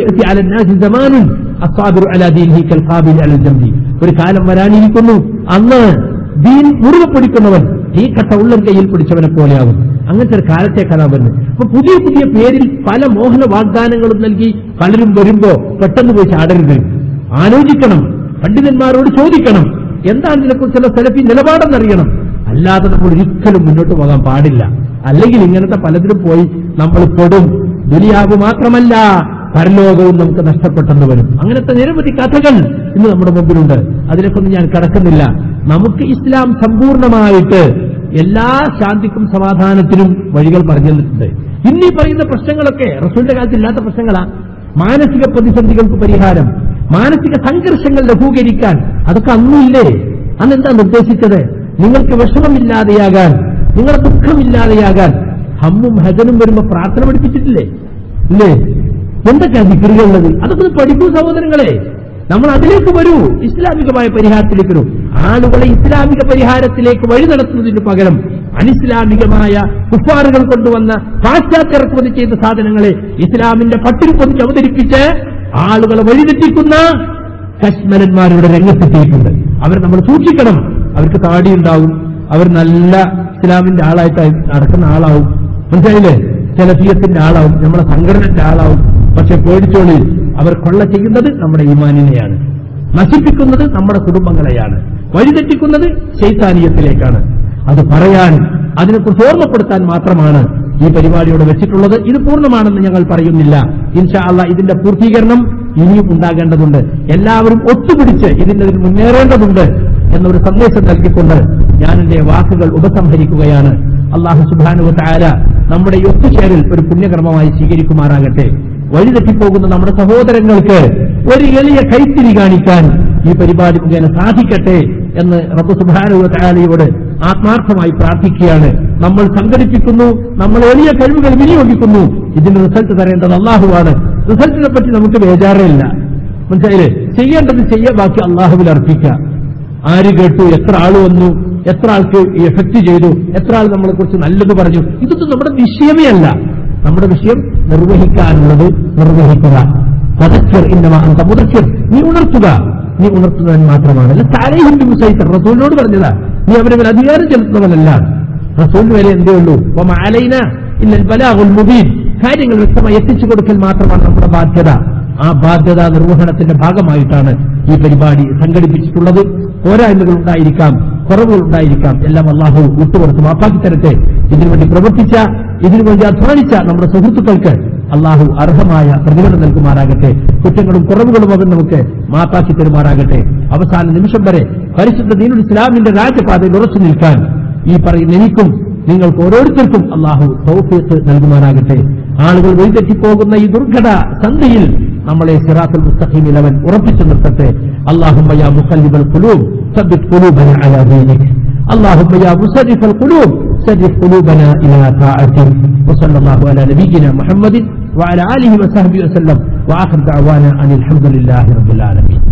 ഒരു കാലം വരാനിരിക്കുന്നു, അന്ന് ദീൻ മുറുകെ പിടിക്കുന്നവൻ ഈ കട്ട ഉള്ളം കയ്യിൽ പിടിച്ചവനെ പോലെയാകും. അങ്ങനത്തെ ഒരു കാലത്തെ കഥ വരുന്നത്. അപ്പൊ പുതിയ പുതിയ പേരിൽ പല മോഹന വാഗ്ദാനങ്ങളും നൽകി പലരും വരുമ്പോ പെട്ടെന്ന് പോയി ചാടരുത്. ആലോചിക്കണം, പണ്ഡിതന്മാരോട് ചോദിക്കണം, എന്താണ് ഇതിനെക്കുറിച്ചുള്ള സലഫി നിലപാടെന്നറിയണം. അല്ലാതെ നമ്മൾ ഒരിക്കലും മുന്നോട്ട് പോകാൻ പാടില്ല. അല്ലെങ്കിൽ ഇങ്ങനത്തെ പലതിലും പോയി നമ്മൾ പെടും. ദുനിയാവ് മാത്രമല്ല പരലോകവും നമുക്ക് നഷ്ടപ്പെട്ടെന്ന് വരും. അങ്ങനത്തെ നിരവധി കഥകൾ ഇന്ന് നമ്മുടെ മുമ്പിലുണ്ട്. അതിലേക്കൊന്നും ഞാൻ കടക്കുന്നില്ല. നമുക്ക് ഇസ്ലാം സമ്പൂർണമായിട്ട് എല്ലാ ശാന്തിക്കും സമാധാനത്തിനും വഴികൾ പറഞ്ഞു തന്നിട്ടുണ്ട്. ഇന്നീ പറയുന്ന പ്രശ്നങ്ങളൊക്കെ റസൂലിന്റെ കാലത്ത് ഇല്ലാത്ത പ്രശ്നങ്ങളാ. മാനസിക പ്രതിസന്ധികൾക്ക് പരിഹാരം, മാനസിക സംഘർഷങ്ങൾ ലഘൂകരിക്കാൻ, അതൊക്കെ അന്നില്ലേ? അന്നെന്താ നിർദ്ദേശിച്ചത്? നിങ്ങൾക്ക് വിഷമമില്ലാതെയാകാൻ, നിങ്ങളുടെ ദുഃഖമില്ലാതെയാകാൻ ഹമ്മും ഹജനും വരുമ്പോ പ്രാർത്ഥന പഠിപ്പിച്ചിട്ടില്ലേ? ഇല്ലേ? എന്തൊക്കെയാ ദിക്റുകളുള്ളത്? അതൊക്കെ പഠിക്കൂ സഹോദരങ്ങളെ. നമ്മൾ അതിലേക്ക് വരൂ, ഇസ്ലാമികമായ പരിഹാരത്തിലേക്ക് വരൂ. ആളുകളെ ഇസ്ലാമിക പരിഹാരത്തിലേക്ക് വഴി നടത്തുന്നതിന് പകരം അനിസ്ലാമികമായ കുഫാറുകൾ കൊണ്ടുവന്ന പാശ്ചാത്യ ഇറക്കുമതി ചെയ്ത സാധനങ്ങളെ ഇസ്ലാമിന്റെ പട്ടിൽ പൊതിച്ച് അവതരിപ്പിച്ച് ആളുകളെ വഴിതെറ്റിക്കുന്ന കശ്മലന്മാരുടെ രംഗത്തെത്തിയിട്ടുണ്ട്. അവരെ നമ്മൾ സൂക്ഷിക്കണം. അവർക്ക് താടിയുണ്ടാവും, അവർ നല്ല ഇസ്ലാമിന്റെ ആളായിട്ട് നടക്കുന്ന ആളാവും, മനസ്സിലായില്ലേ, സലഫിയത്തിന്റെ ആളാവും, നമ്മുടെ സംഘടനയുടെ ആളാവും. പക്ഷെ പേടിച്ചോളി, അവർ കൊള്ള ചെയ്യുന്നത് നമ്മുടെ ഈമാനിനെയാണ്, നശിപ്പിക്കുന്നത് നമ്മുടെ കുടുംബങ്ങളെയാണ്, വഴിതെറ്റിക്കുന്നത് ശൈത്താനീയത്തിലേക്കാണ്. അത് പറയാൻ, അതിനെക്കുറിച്ച് ഓർമ്മപ്പെടുത്താൻ മാത്രമാണ് ഈ പരിപാടിയോട് വെച്ചിട്ടുള്ളത്. ഇത് പൂർണ്ണമാണെന്ന് ഞങ്ങൾ പറയുന്നില്ല. ഇൻഷാ അല്ലാഹ് ഇതിന്റെ പൂർത്തീകരണം ഇനിയും ഉണ്ടാകേണ്ടതുണ്ട്. എല്ലാവരും ഒത്തുപിടിച്ച് ഇതിന്റെ മുന്നേറേണ്ടതുണ്ട് എന്നൊരു സന്ദേശം നൽകിക്കൊണ്ട് ഞാൻ എന്റെ വാക്കുകൾ ഉപസംഹരിക്കുകയാണ്. അല്ലാഹു സുബ്ഹാനഹു വ തആല നമ്മുടെ ഈ ഒത്തുചേരൽ ഒരു പുണ്യകർമ്മമായി സ്വീകരിക്കുമാറാകട്ടെ. വഴിതെറ്റിപ്പോകുന്ന നമ്മുടെ സഹോദരങ്ങൾക്ക് ഒരു എളിയ കൈത്തിരി കാണിക്കാൻ ഈ പരിപാടി മുഖേന സാധിക്കട്ടെ എന്ന് റബ്ബ് സുബ്ഹാനഹു വ തആലയോട് ആത്മാർത്ഥമായി പ്രാർത്ഥിക്കുകയാണ്. നമ്മൾ സംഘടിപ്പിക്കുന്നു, നമ്മൾ എളിയ കഴിവുകൾ വിനിയോഗിക്കുന്നു. ഇതിന് റിസൾട്ട് തരേണ്ടത് അല്ലാഹുവാണ്. റിസൾട്ടിനെ പറ്റി നമുക്ക് ബേജാറേ ഇല്ല, മനസ്സിലായില്ലേ. ചെയ്യേണ്ടത് ചെയ്യുക, ബാക്കി അല്ലാഹുവിൽ അർപ്പിക്കുക. ആര് കേട്ടു, എത്ര ആൾ വന്നു, എത്ര ആൾക്ക് എഫക്ട് ചെയ്തു, എത്ര ആൾ നമ്മളെ കുറിച്ച് നല്ലത് പറഞ്ഞു, ഇതൊന്നും നമ്മുടെ വിഷയമേ അല്ല. നമ്മുടെ വിഷയം നിർവഹിക്കാനുള്ളത് നിർവഹിക്കുക. ഫദക്കർ ഇന്നമാ അൻത മുദക്കിർ, നീ ഉണർത്തുക, നീ ഉണർത്തുന്നവൻ മാത്രമാണ്. അല്ല തഅലൈഹിം ബിമുസൈത്തിർ, റസൂലിനോട് പറഞ്ഞതാ, നീ അവരെ മേൽ അധികാരം ചെലുത്തുന്നവനല്ല. റസൂലിന് വരെ എന്തേ ഉള്ളൂ, വമാ അലൈനാ ഇല്ലൽ ബലാഗുൽ മുബീൻ, കാര്യങ്ങൾ വ്യക്തമായി എത്തിച്ചു കൊടുക്കൽ മാത്രമാണ് നമ്മുടെ ബാധ്യത. ആ ബാധ്യത നിർവഹണത്തിന്റെ ഭാഗമായിട്ടാണ് ഈ പരിപാടി സംഘടിപ്പിച്ചിട്ടുള്ളത്. പോരായ്മകൾ ഉണ്ടായിരിക്കാം, കുറവുകൾ ഉണ്ടായിരിക്കാം, എല്ലാം അല്ലാഹു വിട്ടുപുറത്ത് മാപ്പാക്കി തരട്ടെ. ഇതിനുവേണ്ടി പ്രവർത്തിച്ച, ഇതിനുവേണ്ടി അധ്വാനിച്ച നമ്മുടെ സുഹൃത്തുക്കൾക്ക് അല്ലാഹു അർഹമായ പ്രതിഫലം നൽകുമാറാകട്ടെ. കുറ്റങ്ങളും കുറവുകളും അവൻ നമുക്ക് മാപ്പാക്കി തരുമാറാകട്ടെ. അവസാന നിമിഷം വരെ പരിശുദ്ധ ദീനുൽ ഇസ്ലാമിന്റെ രാജപാതയിൽ ഉറച്ചു നിൽക്കാൻ ഈ പറയുന്ന എനിക്കും നിങ്ങൾക്ക് ഓരോരുത്തർക്കും അല്ലാഹു തൗഫീഖ് നൽകുമാറാകട്ടെ. ആളുകൾ വഴിതെറ്റിപ്പോകുന്ന ഈ ദുർഘട സന്ധിയിൽ നമ്മളെ സിറാത്തുൽ മുസ്തഖീമിൽ അവൻ ഉറപ്പിച്ചു നിർത്തട്ടെ. അല്ലാഹുമ്മ യാ മുഖല്ലിബൽ ഖുലൂബ് സബ്ബിത് ഖുലൂബനാ അലാ ദീനിക്. അല്ലാഹുമ്മ യാ മുസരിഫൽ ഖുലൂബ് സരിഫ് ഖുലൂബനാ ഇലാ തഅതിക്. വസല്ലല്ലാഹു അലാ നബിയിനാ മുഹമ്മദിൻ വഅലാ ആലിഹി വസഹ്ബിഹി വസല്ലം. വആഖിറു ദഅവാനാ അനിൽ ഹംദുലില്ലാഹി റബ്ബിൽ ആലമീൻ.